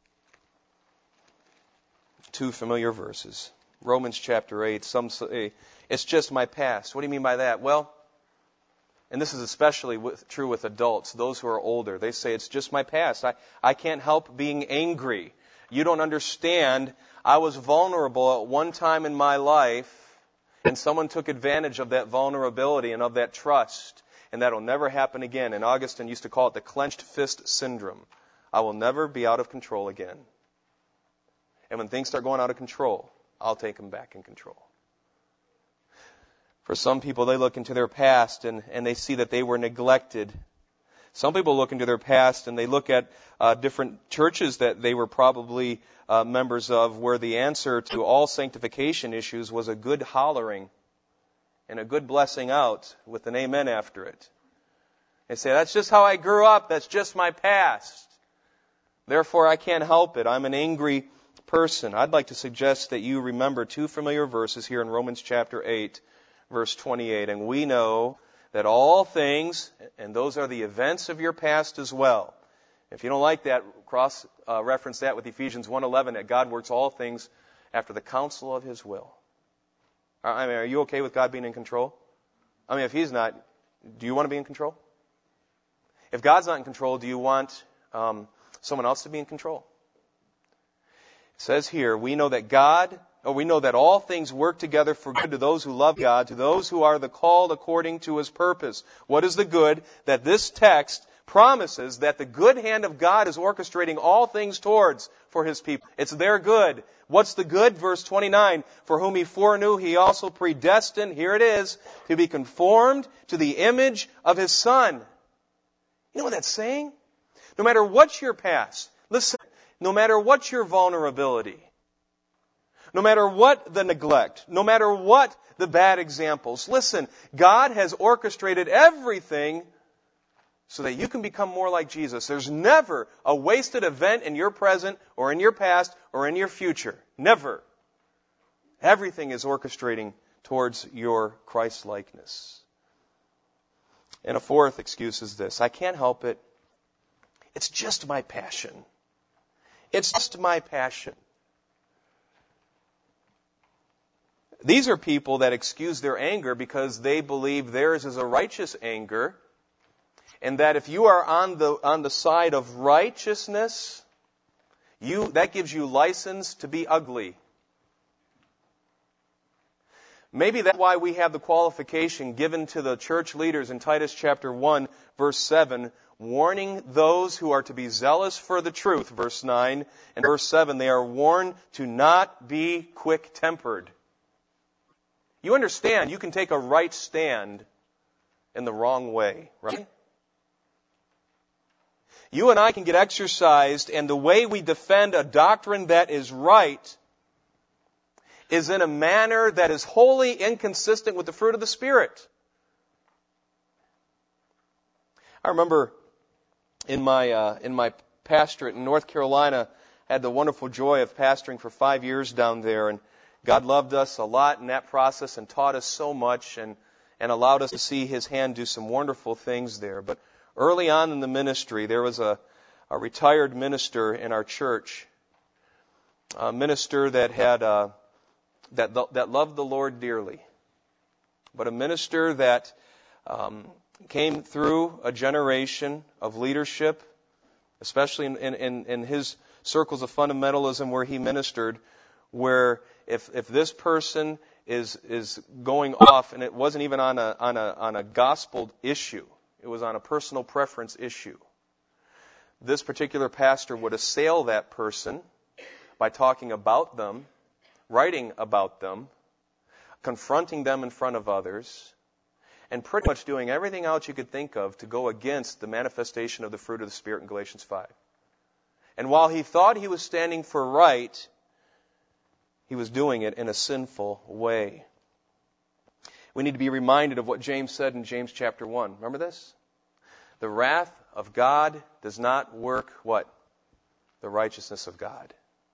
Two familiar verses. Romans chapter eight. Some say, it's just my past. What do you mean by that? Well, and this is especially with, true with adults, those who are older. They say, it's just my past. I, I can't help being angry. You don't understand. I was vulnerable at one time in my life, and someone took advantage of that vulnerability and of that trust, and that'll never happen again. And Augustine used to call it the clenched fist syndrome. I will never be out of control again. And when things start going out of control, I'll take them back in control. For some people, they look into their past and, and they see that they were neglected. Some people look into their past and they look at uh, different churches that they were probably uh, members of, where the answer to all sanctification issues was a good hollering and a good blessing out with an amen after it. They say, that's just how I grew up. That's just my past. Therefore, I can't help it. I'm an angry person. I'd like to suggest that you remember two familiar verses here in Romans chapter eight, verse twenty-eight. And we know that all things, and those are the events of your past as well. If you don't like that, cross uh, reference that with Ephesians one eleven, that God works all things after the counsel of His will. I mean, are you okay with God being in control? I mean, if He's not, do you want to be in control? If God's not in control, do you want um, someone else to be in control? It says here, we know that God, or we know that all things work together for good to those who love God, to those who are the called according to His purpose. What is the good? That this text promises that the good hand of God is orchestrating all things towards for His people. It's their good. What's the good? Verse twenty-nine, for whom He foreknew, He also predestined, here it is, to be conformed to the image of His Son. You know what that's saying? No matter what's your past, listen, no matter what's your vulnerability, no matter what the neglect, no matter what the bad examples, listen, God has orchestrated everything so that you can become more like Jesus. There's never a wasted event in your present or in your past or in your future. Never. Everything is orchestrating towards your Christ-likeness. And a fourth excuse is this: I can't help it. It's just my passion. It's just my passion. These are people that excuse their anger because they believe theirs is a righteous anger, and that if you are on the on the side of righteousness, you that gives you license to be ugly. Maybe that's why we have the qualification given to the church leaders in Titus chapter one, verse seven, warning those who are to be zealous for the truth, verse nine, and verse seven, they are warned to not be quick-tempered. You understand, you can take a right stand in the wrong way, right? You and I can get exercised, and the way we defend a doctrine that is right is in a manner that is wholly inconsistent with the fruit of the Spirit. I remember in my uh, in my pastorate in North Carolina, I had the wonderful joy of pastoring for five years down there, and God loved us a lot in that process and taught us so much and, and allowed us to see His hand do some wonderful things there. But early on in the ministry, there was a, a retired minister in our church, a minister that had uh, that that loved the Lord dearly. but a minister that um, came through a generation of leadership, especially in, in, in his circles of fundamentalism where he ministered, where if if this person is is going off, and it wasn't even on a on a on a gospel issue, it was on a personal preference issue. This particular pastor would assail that person by talking about them, writing about them, confronting them in front of others, and pretty much doing everything else you could think of to go against the manifestation of the fruit of the Spirit in Galatians five. And while he thought he was standing for right, he was doing it in a sinful way. We need to be reminded of what James said in James chapter one. Remember this? The wrath of God does not work what? The righteousness of God.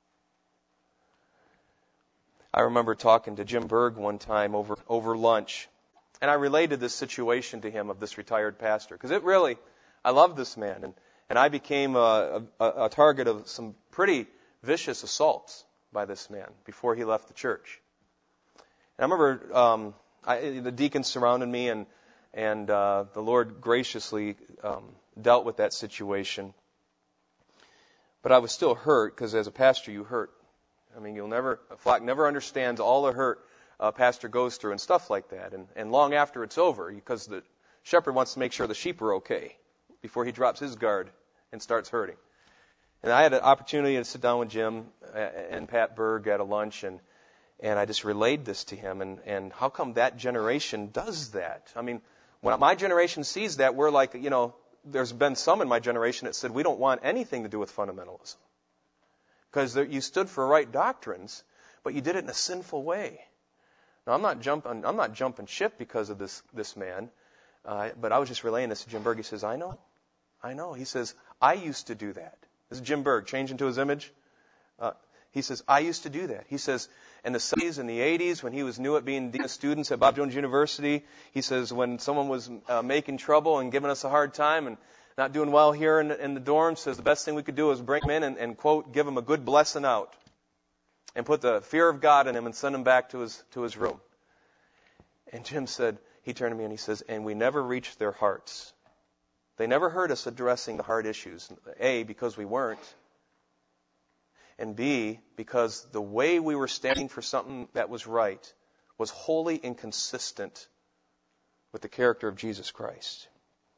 I remember talking to Jim Berg one time over, over lunch, and I related this situation to him of this retired pastor, because it really, I love this man, and, and I became a, a, a target of some pretty vicious assaults by this man before he left the church. And I remember um, I, the deacons surrounded me, and and uh, the Lord graciously um, dealt with that situation. But I was still hurt, because as a pastor, you hurt. I mean, you'll never, a flock never understands all the hurt a pastor goes through and stuff like that. And, and long after it's over, because the shepherd wants to make sure the sheep are okay before he drops his guard and starts hurting. And I had an opportunity to sit down with Jim and Pat Berg at a lunch, and and I just relayed this to him. And, and how come that generation does that? I mean, when my generation sees that, we're like, you know, there's been some in my generation that said we don't want anything to do with fundamentalism. Because you stood for right doctrines, but you did it in a sinful way. Now, I'm not jumping, I'm not jumping ship because of this, this man, uh, but I was just relaying this to Jim Berg. He says, I know, I know. He says, I used to do that. This is Jim Berg, change into his image. Uh, he says, I used to do that. He says, in the seventies and the eighties, when he was new at being dean of students at Bob Jones University, he says, when someone was uh, making trouble and giving us a hard time and not doing well here in, in the dorms, says the best thing we could do is bring him in and, and, quote, give him a good blessing out and put the fear of God in him and send him back to his to his room. And Jim said, he turned to me and he says, and we never reached their hearts. They never heard us addressing the hard issues. A, because we weren't. And B, because the way we were standing for something that was right was wholly inconsistent with the character of Jesus Christ.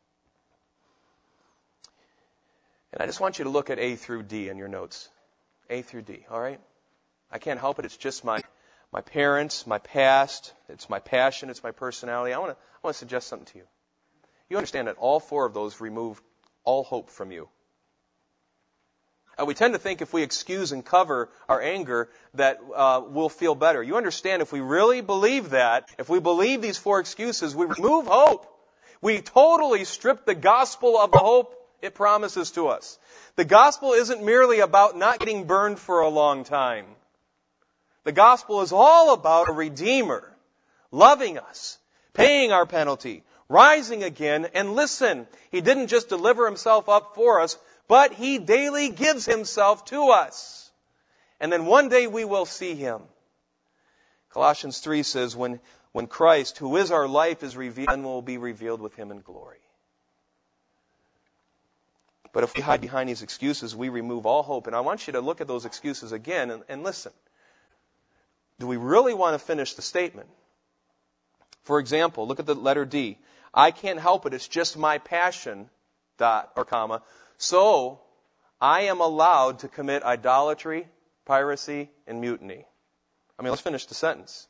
And I just want you to look at A through D in your notes. A through D, all right? I can't help it. It's just my my parents, my past. It's my passion. It's my personality. I want to I want to suggest something to you. You understand that all four of those remove all hope from you. Uh, we tend to think if we excuse and cover our anger that uh, we'll feel better. You understand, if we really believe that, if we believe these four excuses, we remove hope. We totally strip the gospel of the hope it promises to us. The gospel isn't merely about not getting burned for a long time. The gospel is all about a Redeemer loving us, paying our penalty, rising again, and listen, He didn't just deliver Himself up for us, but He daily gives Himself to us. And then one day we will see Him. Colossians three says, when, when Christ, who is our life, is revealed, then we'll be revealed with Him in glory. But if we hide behind these excuses, we remove all hope. And I want you to look at those excuses again and, and listen. Do we really want to finish the statement? For example, look at the letter D. I can't help it. It's just my passion, dot or comma. So I am allowed to commit idolatry, piracy, and mutiny. I mean, let's finish the sentence.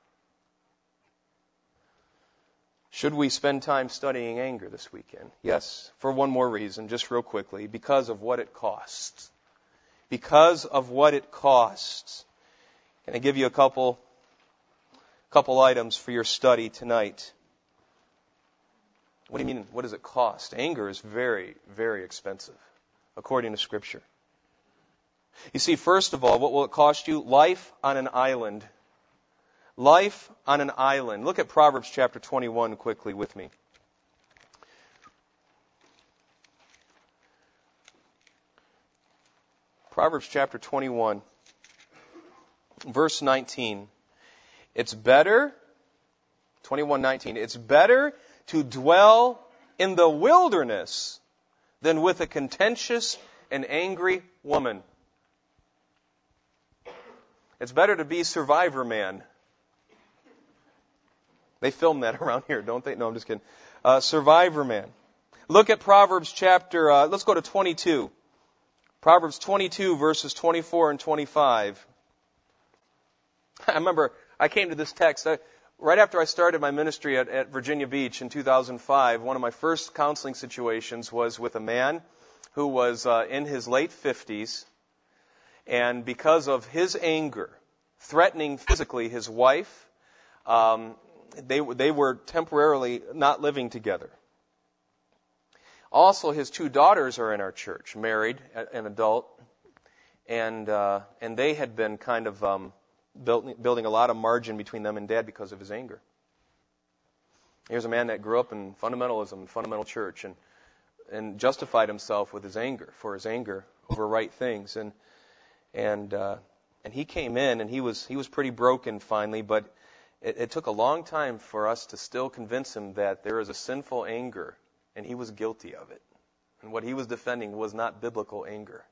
Should we spend time studying anger this weekend? Yes, for one more reason, just real quickly, because of what it costs. Because of what it costs. Can I give you a couple, couple items for your study tonight? What do you mean, what does it cost? Anger is very, very expensive, according to Scripture. You see, first of all, what will it cost you? Life on an island. Life on an island. Look at Proverbs chapter twenty-one quickly with me. Proverbs chapter twenty-one, verse nineteen. It's better twenty-one nineteen. It's better to dwell in the wilderness than with a contentious and angry woman. It's better to be survivor man. They film that around here, don't they? No, I'm just kidding. Uh, survivor man. Look at Proverbs chapter, uh, let's go to twenty-two. Proverbs twenty-two, verses twenty-four and twenty-five. I remember I came to this text. I, right after I started my ministry at, at Virginia Beach in two thousand five, one of my first counseling situations was with a man who was uh, in his late fifties, and because of his anger, threatening physically his wife, um, they, they were temporarily not living together. Also, his two daughters are in our church, married, an adult, and uh, and they had been kind of um, built, building a lot of margin between them and Dad because of his anger. Here's a man that grew up in fundamentalism, fundamental church, and and justified himself with his anger, for his anger over right things, and and uh, and he came in and he was he was pretty broken finally, but it, it took a long time for us to still convince him that there is a sinful anger. And he was guilty of it. And what he was defending was not biblical anger.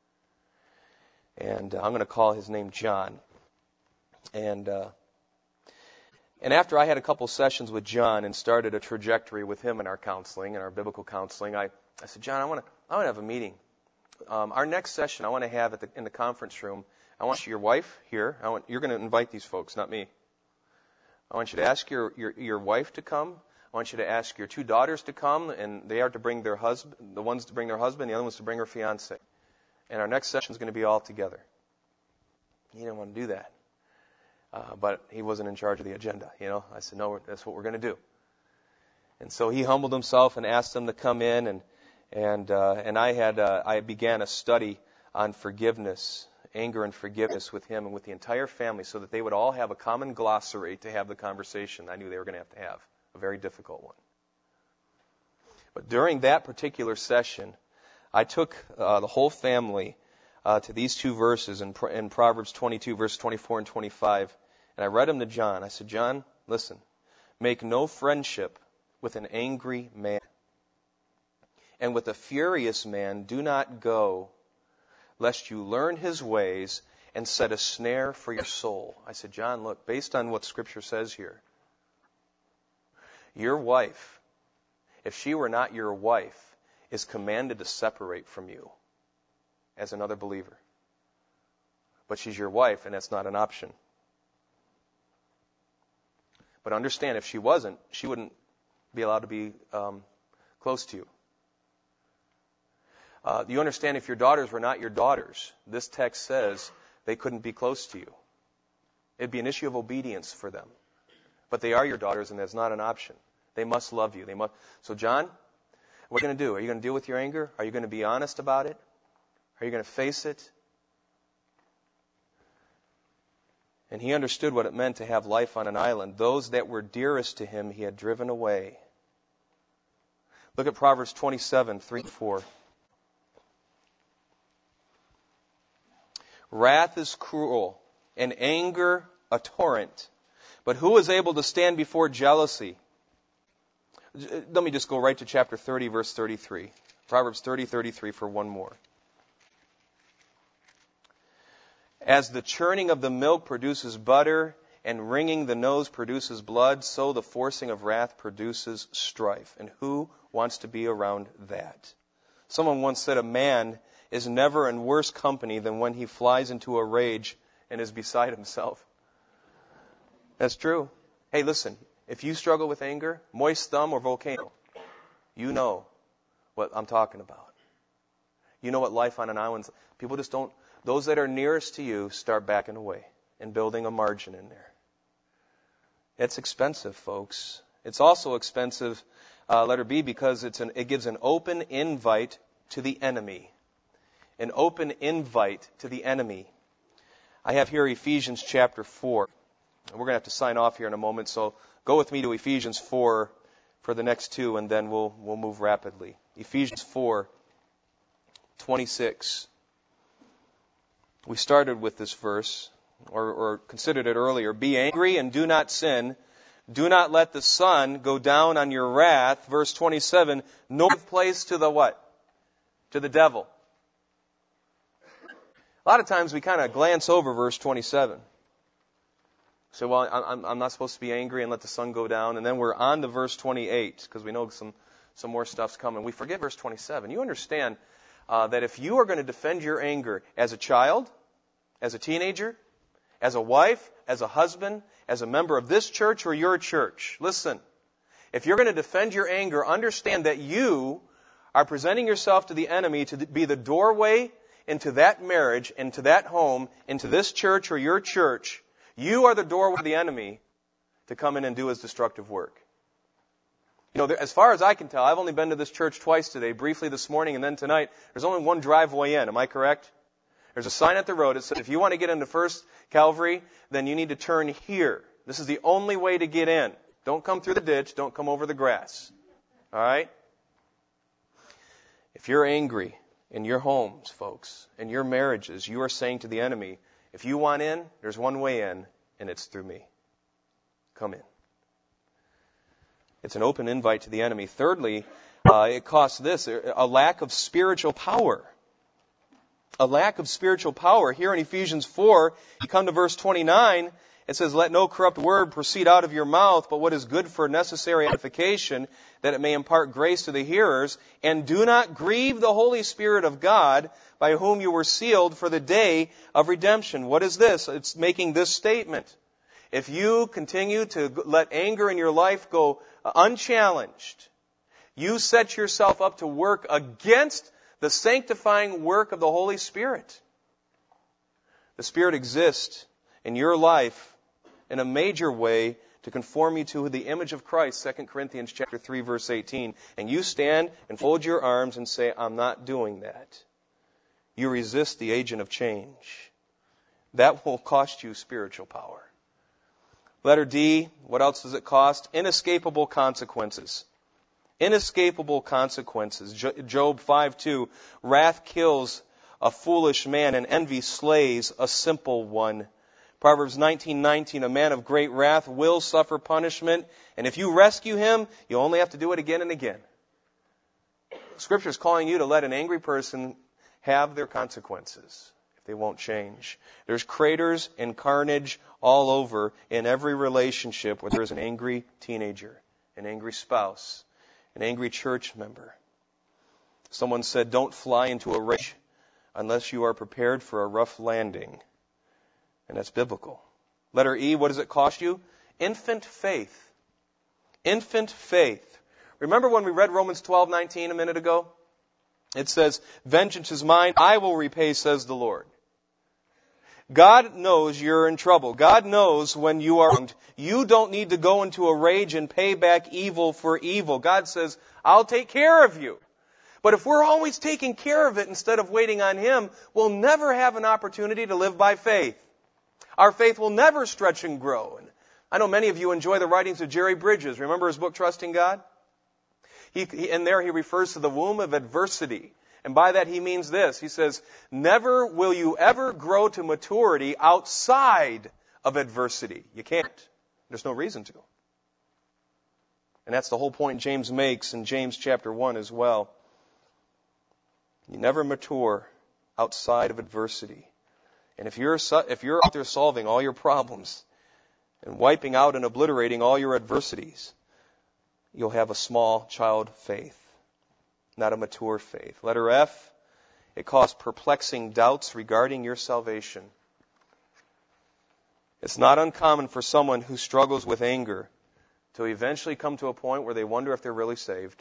And uh, I'm going to call his name John. And uh, and after I had a couple sessions with John and started a trajectory with him in our counseling, in our biblical counseling, I, I said, John, I want to I want to have a meeting. Um, our next session I want to have at the, in the conference room. I want your wife here. I want, you're going to invite these folks, not me. I want you to ask your, your, your wife to come. I want you to ask your two daughters to come, and they are to bring their husband, the ones to bring their husband, the other ones to bring her fiance. And our next session is going to be all together. He didn't want to do that. Uh, but he wasn't in charge of the agenda, you know. I said, no, that's what we're going to do. And so he humbled himself and asked them to come in, and and uh, and I had uh, I began a study on forgiveness, anger and forgiveness with him and with the entire family, so that they would all have a common glossary to have the conversation I knew they were going to have to have. A very difficult one. But during that particular session, I took uh, the whole family uh, to these two verses in, in Proverbs twenty-two, verse twenty-four and twenty-five, and I read them to John. I said, John, listen, make no friendship with an angry man, and with a furious man do not go, lest you learn his ways and set a snare for your soul. I said, John, look, based on what Scripture says here, your wife, if she were not your wife, is commanded to separate from you as another believer. But she's your wife, and that's not an option. But understand, if she wasn't, she wouldn't be allowed to be um, close to you. Uh, you understand, if your daughters were not your daughters, this text says they couldn't be close to you. It'd be an issue of obedience for them. But they are your daughters, and that's not an option. They must love you. They must. So, John, what are you going to do? Are you going to deal with your anger? Are you going to be honest about it? Are you going to face it? And he understood what it meant to have life on an island. Those that were dearest to him, he had driven away. Look at Proverbs twenty-seven, three to four. Wrath is cruel, and anger a torrent. But who is able to stand before jealousy? Let me just go right to chapter thirty, verse thirty-three. Proverbs thirty, thirty-three for one more. As the churning of the milk produces butter, and wringing the nose produces blood, so the forcing of wrath produces strife. And who wants to be around that? Someone once said a man is never in worse company than when he flies into a rage and is beside himself. That's true. Hey, listen, if you struggle with anger, moist thumb or volcano, you know what I'm talking about. You know what life on an island's. People just don't, those that are nearest to you start backing away and building a margin in there. It's expensive, folks. It's also expensive, uh, letter B, because it's an, it gives an open invite to the enemy. An open invite to the enemy. I have here Ephesians chapter four. We're going to have to sign off here in a moment, so go with me to Ephesians four for the next two, and then we'll we'll move rapidly. Ephesians four, twenty-six. We started with this verse, or, or considered it earlier. Be angry and do not sin. Do not let the sun go down on your wrath. Verse twenty-seven, nor give place to the what? To the devil. A lot of times we kind of glance over verse twenty-seven. So, well, I'm, I'm not supposed to be angry and let the sun go down. And then we're on to verse twenty-eight because we know some, some more stuff's coming. We forget verse twenty-seven. You understand uh, that if you are going to defend your anger as a child, as a teenager, as a wife, as a husband, as a member of this church or your church, listen, if you're going to defend your anger, understand that you are presenting yourself to the enemy to be the doorway into that marriage, into that home, into this church or your church. You are the doorway of the enemy to come in and do his destructive work. You know, there, as far as I can tell, I've only been to this church twice today, briefly this morning and then tonight. There's only one driveway in. Am I correct? There's a sign at the road that says if you want to get into First Calvary, then you need to turn here. This is the only way to get in. Don't come through the ditch. Don't come over the grass. All right? If you're angry in your homes, folks, in your marriages, you are saying to the enemy, if you want in, there's one way in, and it's through me. Come in. It's an open invite to the enemy. Thirdly, uh, it costs this, a lack of spiritual power. A lack of spiritual power. Here in Ephesians four, you come to verse twenty-nine, it says, let no corrupt word proceed out of your mouth, but what is good for necessary edification, that it may impart grace to the hearers. And do not grieve the Holy Spirit of God, by whom you were sealed for the day of redemption. What is this? It's making this statement. If you continue to let anger in your life go unchallenged, you set yourself up to work against the sanctifying work of the Holy Spirit. The Spirit exists in your life in a major way to conform you to the image of Christ, Second Corinthians chapter three, verse eighteen. And you stand and fold your arms and say, I'm not doing that. You resist the agent of change. That will cost you spiritual power. Letter D, what else does it cost? Inescapable consequences. Inescapable consequences. Job five two, wrath kills a foolish man and envy slays a simple one. Proverbs nineteen nineteen, a man of great wrath will suffer punishment, and if you rescue him, you only have to do it again and again. Scripture is calling you to let an angry person have their consequences if they won't change. There's craters and carnage all over in every relationship where there's an angry teenager, an angry spouse, an angry church member. Someone said, don't fly into a rage unless you are prepared for a rough landing. And that's biblical. Letter E, what does it cost you? Infant faith. Infant faith. Remember when we read Romans twelve nineteen a minute ago? It says, vengeance is mine, I will repay, says the Lord. God knows you're in trouble. God knows when you are wronged. You don't need to go into a rage and pay back evil for evil. God says, I'll take care of you. But if we're always taking care of it instead of waiting on Him, we'll never have an opportunity to live by faith. Our faith will never stretch and grow. And I know many of you enjoy the writings of Jerry Bridges. Remember his book, Trusting God? He, he, in there he refers to the womb of adversity. And by that he means this. He says, never will you ever grow to maturity outside of adversity. You can't. There's no reason to. And that's the whole point James makes in James chapter one as well. You never mature outside of adversity. And if you're if you're out there solving all your problems and wiping out and obliterating all your adversities, you'll have a small child faith, not a mature faith. Letter F, it costs perplexing doubts regarding your salvation. It's not uncommon for someone who struggles with anger to eventually come to a point where they wonder if they're really saved.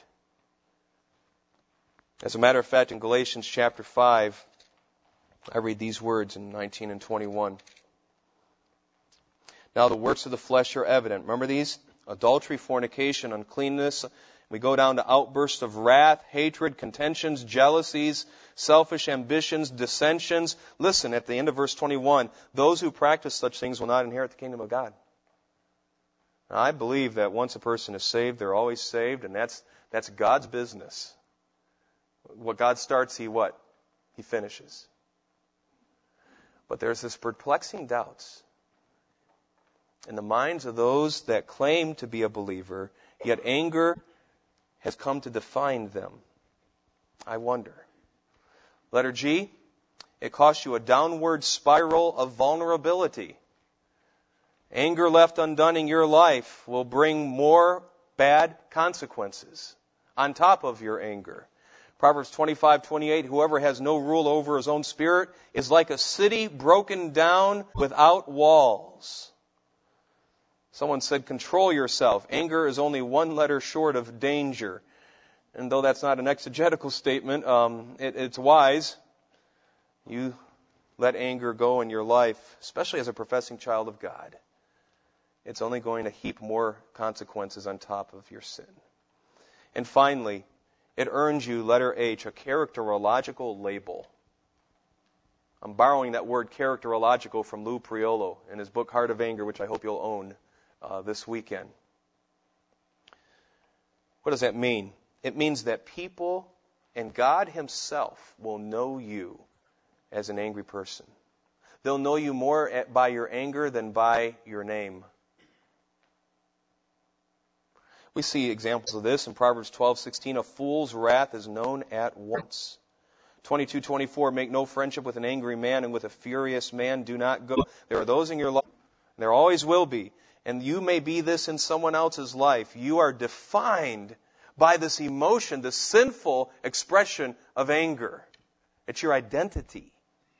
As a matter of fact, in Galatians chapter five, I read these words in nineteen and twenty-one. Now the works of the flesh are evident. Remember these? Adultery, fornication, uncleanness. We go down to outbursts of wrath, hatred, contentions, jealousies, selfish ambitions, dissensions. Listen, at the end of verse twenty-one, those who practice such things will not inherit the kingdom of God. Now, I believe that once a person is saved, they're always saved, and that's that's God's business. What God starts, He what? He finishes. But there's this perplexing doubts. in the minds of those that claim to be a believer, yet anger has come to define them. I wonder. Letter G, it costs you a downward spiral of vulnerability. Anger left undone in your life will bring more bad consequences on top of your anger. Proverbs twenty-five twenty-eight, whoever has no rule over his own spirit is like a city broken down without walls. Someone said, control yourself. Anger is only one letter short of danger. And though that's not an exegetical statement, um, it, it's wise. You let anger go in your life, especially as a professing child of God. It's only going to heap more consequences on top of your sin. And finally, it earns you, letter H, a characterological label. I'm borrowing that word characterological from Lou Priolo in his book Heart of Anger, which I hope you'll own uh, this weekend. What does that mean? It means that people and God Himself will know you as an angry person. They'll know you more at, by your anger than by your name. We see examples of this in Proverbs twelve sixteen. A fool's wrath is known at once. twenty-two twenty-four. Make no friendship with an angry man, and with a furious man do not go. There are those in your life, and there always will be, and you may be this in someone else's life. You are defined by this emotion, this sinful expression of anger. It's your identity.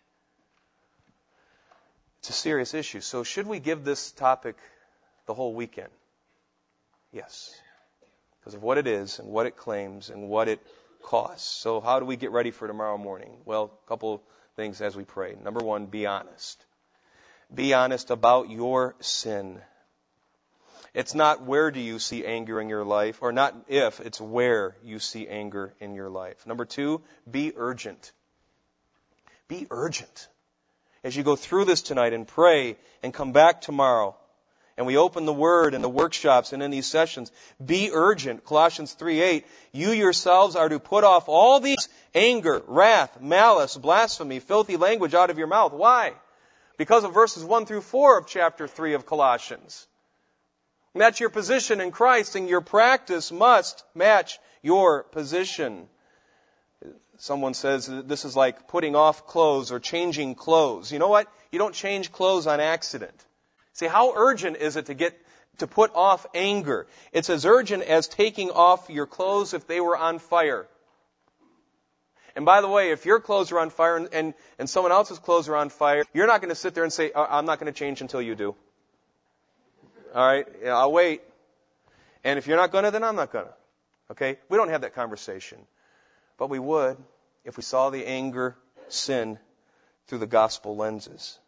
It's a serious issue. So should we give this topic the whole weekend? Yes. Because of what it is and what it claims and what it costs. So how do we get ready for tomorrow morning? Well, a couple things as we pray. Number one, be honest. Be honest about your sin. It's not where do you see anger in your life, or not if, it's where you see anger in your life. Number two, be urgent. Be urgent. As you go through this tonight and pray and come back tomorrow, and we open the Word in the workshops and in these sessions, be urgent. Colossians three eight, you yourselves are to put off all these anger, wrath, malice, blasphemy, filthy language out of your mouth. Why? Because of verses one through four of chapter three of Colossians. And that's your position in Christ, and your practice must match your position. Someone says this is like putting off clothes or changing clothes. You know what? You don't change clothes on accident. See, how urgent is it to get to put off anger? It's as urgent as taking off your clothes if they were on fire. And by the way, if your clothes are on fire and, and, and someone else's clothes are on fire, you're not going to sit there and say, I'm not going to change until you do. All right, yeah, I'll wait. And if you're not going to, then I'm not going to. Okay? We don't have that conversation. But we would if we saw the anger, sin through the gospel lenses.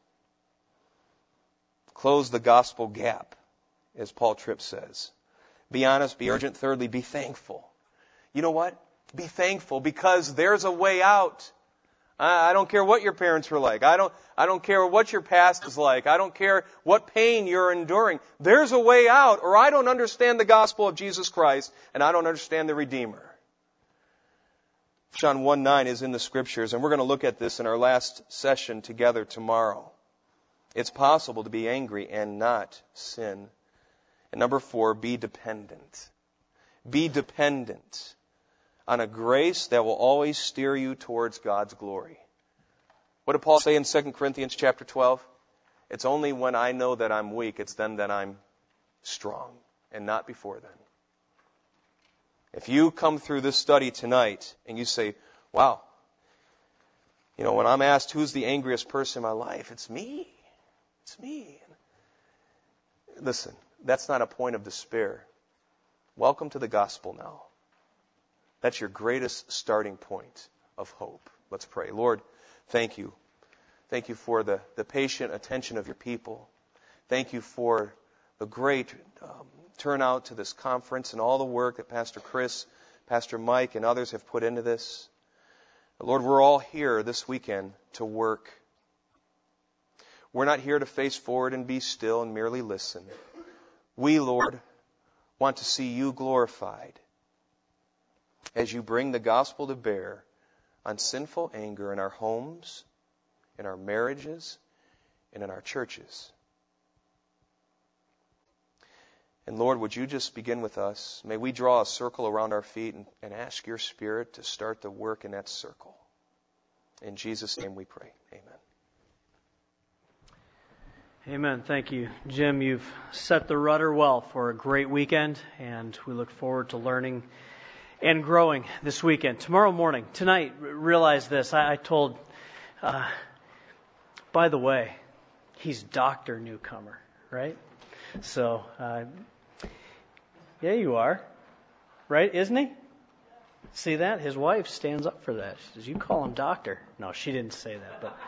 Close the gospel gap, as Paul Tripp says. Be honest, be urgent. Thirdly, be thankful. You know what? Be thankful because there's a way out. I don't care what your parents were like. I don't, I don't care what your past is like. I don't care what pain you're enduring. There's a way out, or I don't understand the gospel of Jesus Christ, and I don't understand the Redeemer. John one nine is in the Scriptures, and we're going to look at this in our last session together tomorrow. It's possible to be angry and not sin. And number four, be dependent. Be dependent on a grace that will always steer you towards God's glory. What did Paul say in Second Corinthians chapter twelve? It's only when I know that I'm weak, it's then that I'm strong, and not before then. If you come through this study tonight and you say, wow, you know, when I'm asked who's the angriest person in my life, it's me. It's me. Listen, that's not a point of despair. Welcome to the gospel now. That's your greatest starting point of hope. Let's pray. Lord, thank you. Thank you for the, the patient attention of your people. Thank you for the great um, turnout to this conference and all the work that Pastor Chris, Pastor Mike, and others have put into this. Lord, we're all here this weekend to work. We're not here to face forward and be still and merely listen. We, Lord, want to see you glorified as you bring the gospel to bear on sinful anger in our homes, in our marriages, and in our churches. And Lord, would you just begin with us? May we draw a circle around our feet and, and ask your Spirit to start the work in that circle. In Jesus' name we pray. Amen. Amen. Thank you, Jim. You've set the rudder well for a great weekend, and we look forward to learning and growing this weekend. Tomorrow morning, tonight, realize this. I, I told, uh, by the way, he's Doctor Newcomer, right? So, uh, yeah, you are, right? Isn't he? See that? His wife stands up for that. She says, you call him doctor. No, she didn't say that, but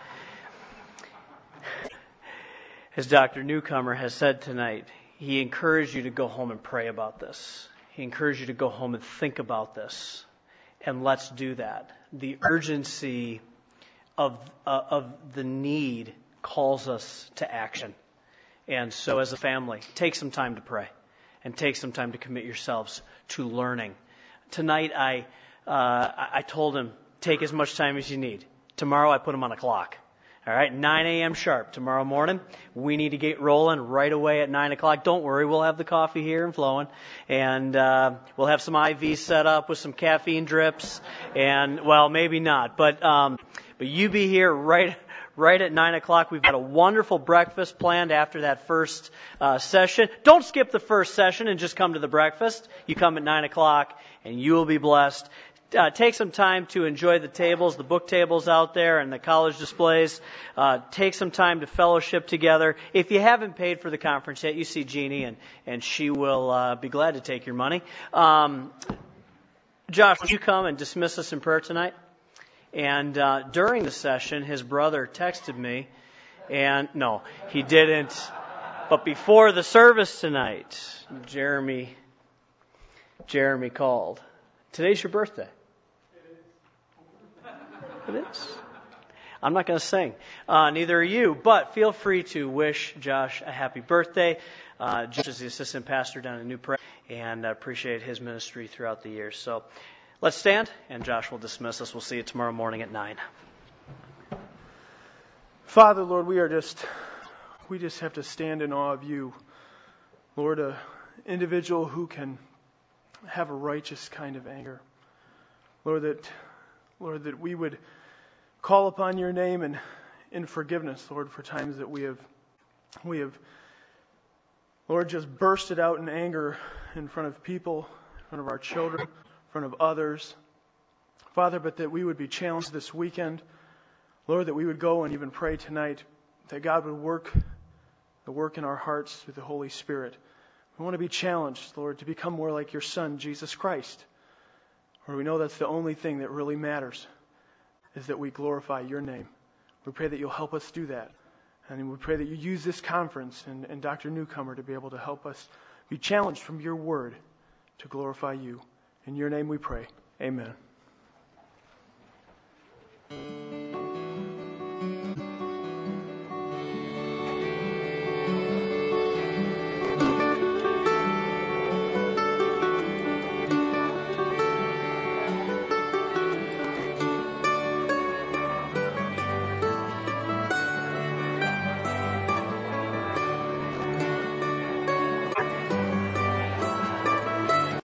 as Doctor Newcomer has said tonight, he encouraged you to go home and pray about this. He encouraged you to go home and think about this. And let's do that. The urgency of, uh, of the need calls us to action. And so as a family, take some time to pray and take some time to commit yourselves to learning. Tonight, I uh, I told him, take as much time as you need. Tomorrow, I put him on a clock. All right, nine a.m. sharp tomorrow morning. We need to get rolling right away at nine o'clock. Don't worry, we'll have the coffee here and flowing. And uh, we'll have some I Vs set up with some caffeine drips. And, well, maybe not. But um, but you be here right right at nine o'clock. We've got a wonderful breakfast planned after that first uh, session. Don't skip the first session and just come to the breakfast. You come at nine o'clock and you will be blessed. Uh, take some time to enjoy the tables, the book tables out there and the college displays. Uh, take some time to fellowship together. If you haven't paid for the conference yet, you see Jeannie and, and she will uh, be glad to take your money. Um, Josh, would you come and dismiss us in prayer tonight? And uh, during the session, his brother texted me, and no, he didn't. But before the service tonight, Jeremy, Jeremy called. Today's your birthday. It is. I'm not going to sing. Uh, neither are you, but feel free to wish Josh a happy birthday. Uh, Josh is the assistant pastor down in New Prague, and I appreciate his ministry throughout the years. So let's stand, and Josh will dismiss us. We'll see you tomorrow morning at nine. Father, Lord, we are just, we just have to stand in awe of you. Lord, an individual who can have a righteous kind of anger. Lord, that, Lord, that we would call upon your name and in forgiveness, Lord, for times that we have, we have, Lord, just bursted out in anger in front of people, in front of our children, in front of others. Father, but that we would be challenged this weekend. Lord, that we would go and even pray tonight, that God would work the work in our hearts through the Holy Spirit. We want to be challenged, Lord, to become more like your Son, Jesus Christ. For we know that's the only thing that really matters, is that we glorify your name. We pray that you'll help us do that. And we pray that you use this conference and, and Doctor Newcomer to be able to help us be challenged from your word to glorify you. In your name we pray. Amen.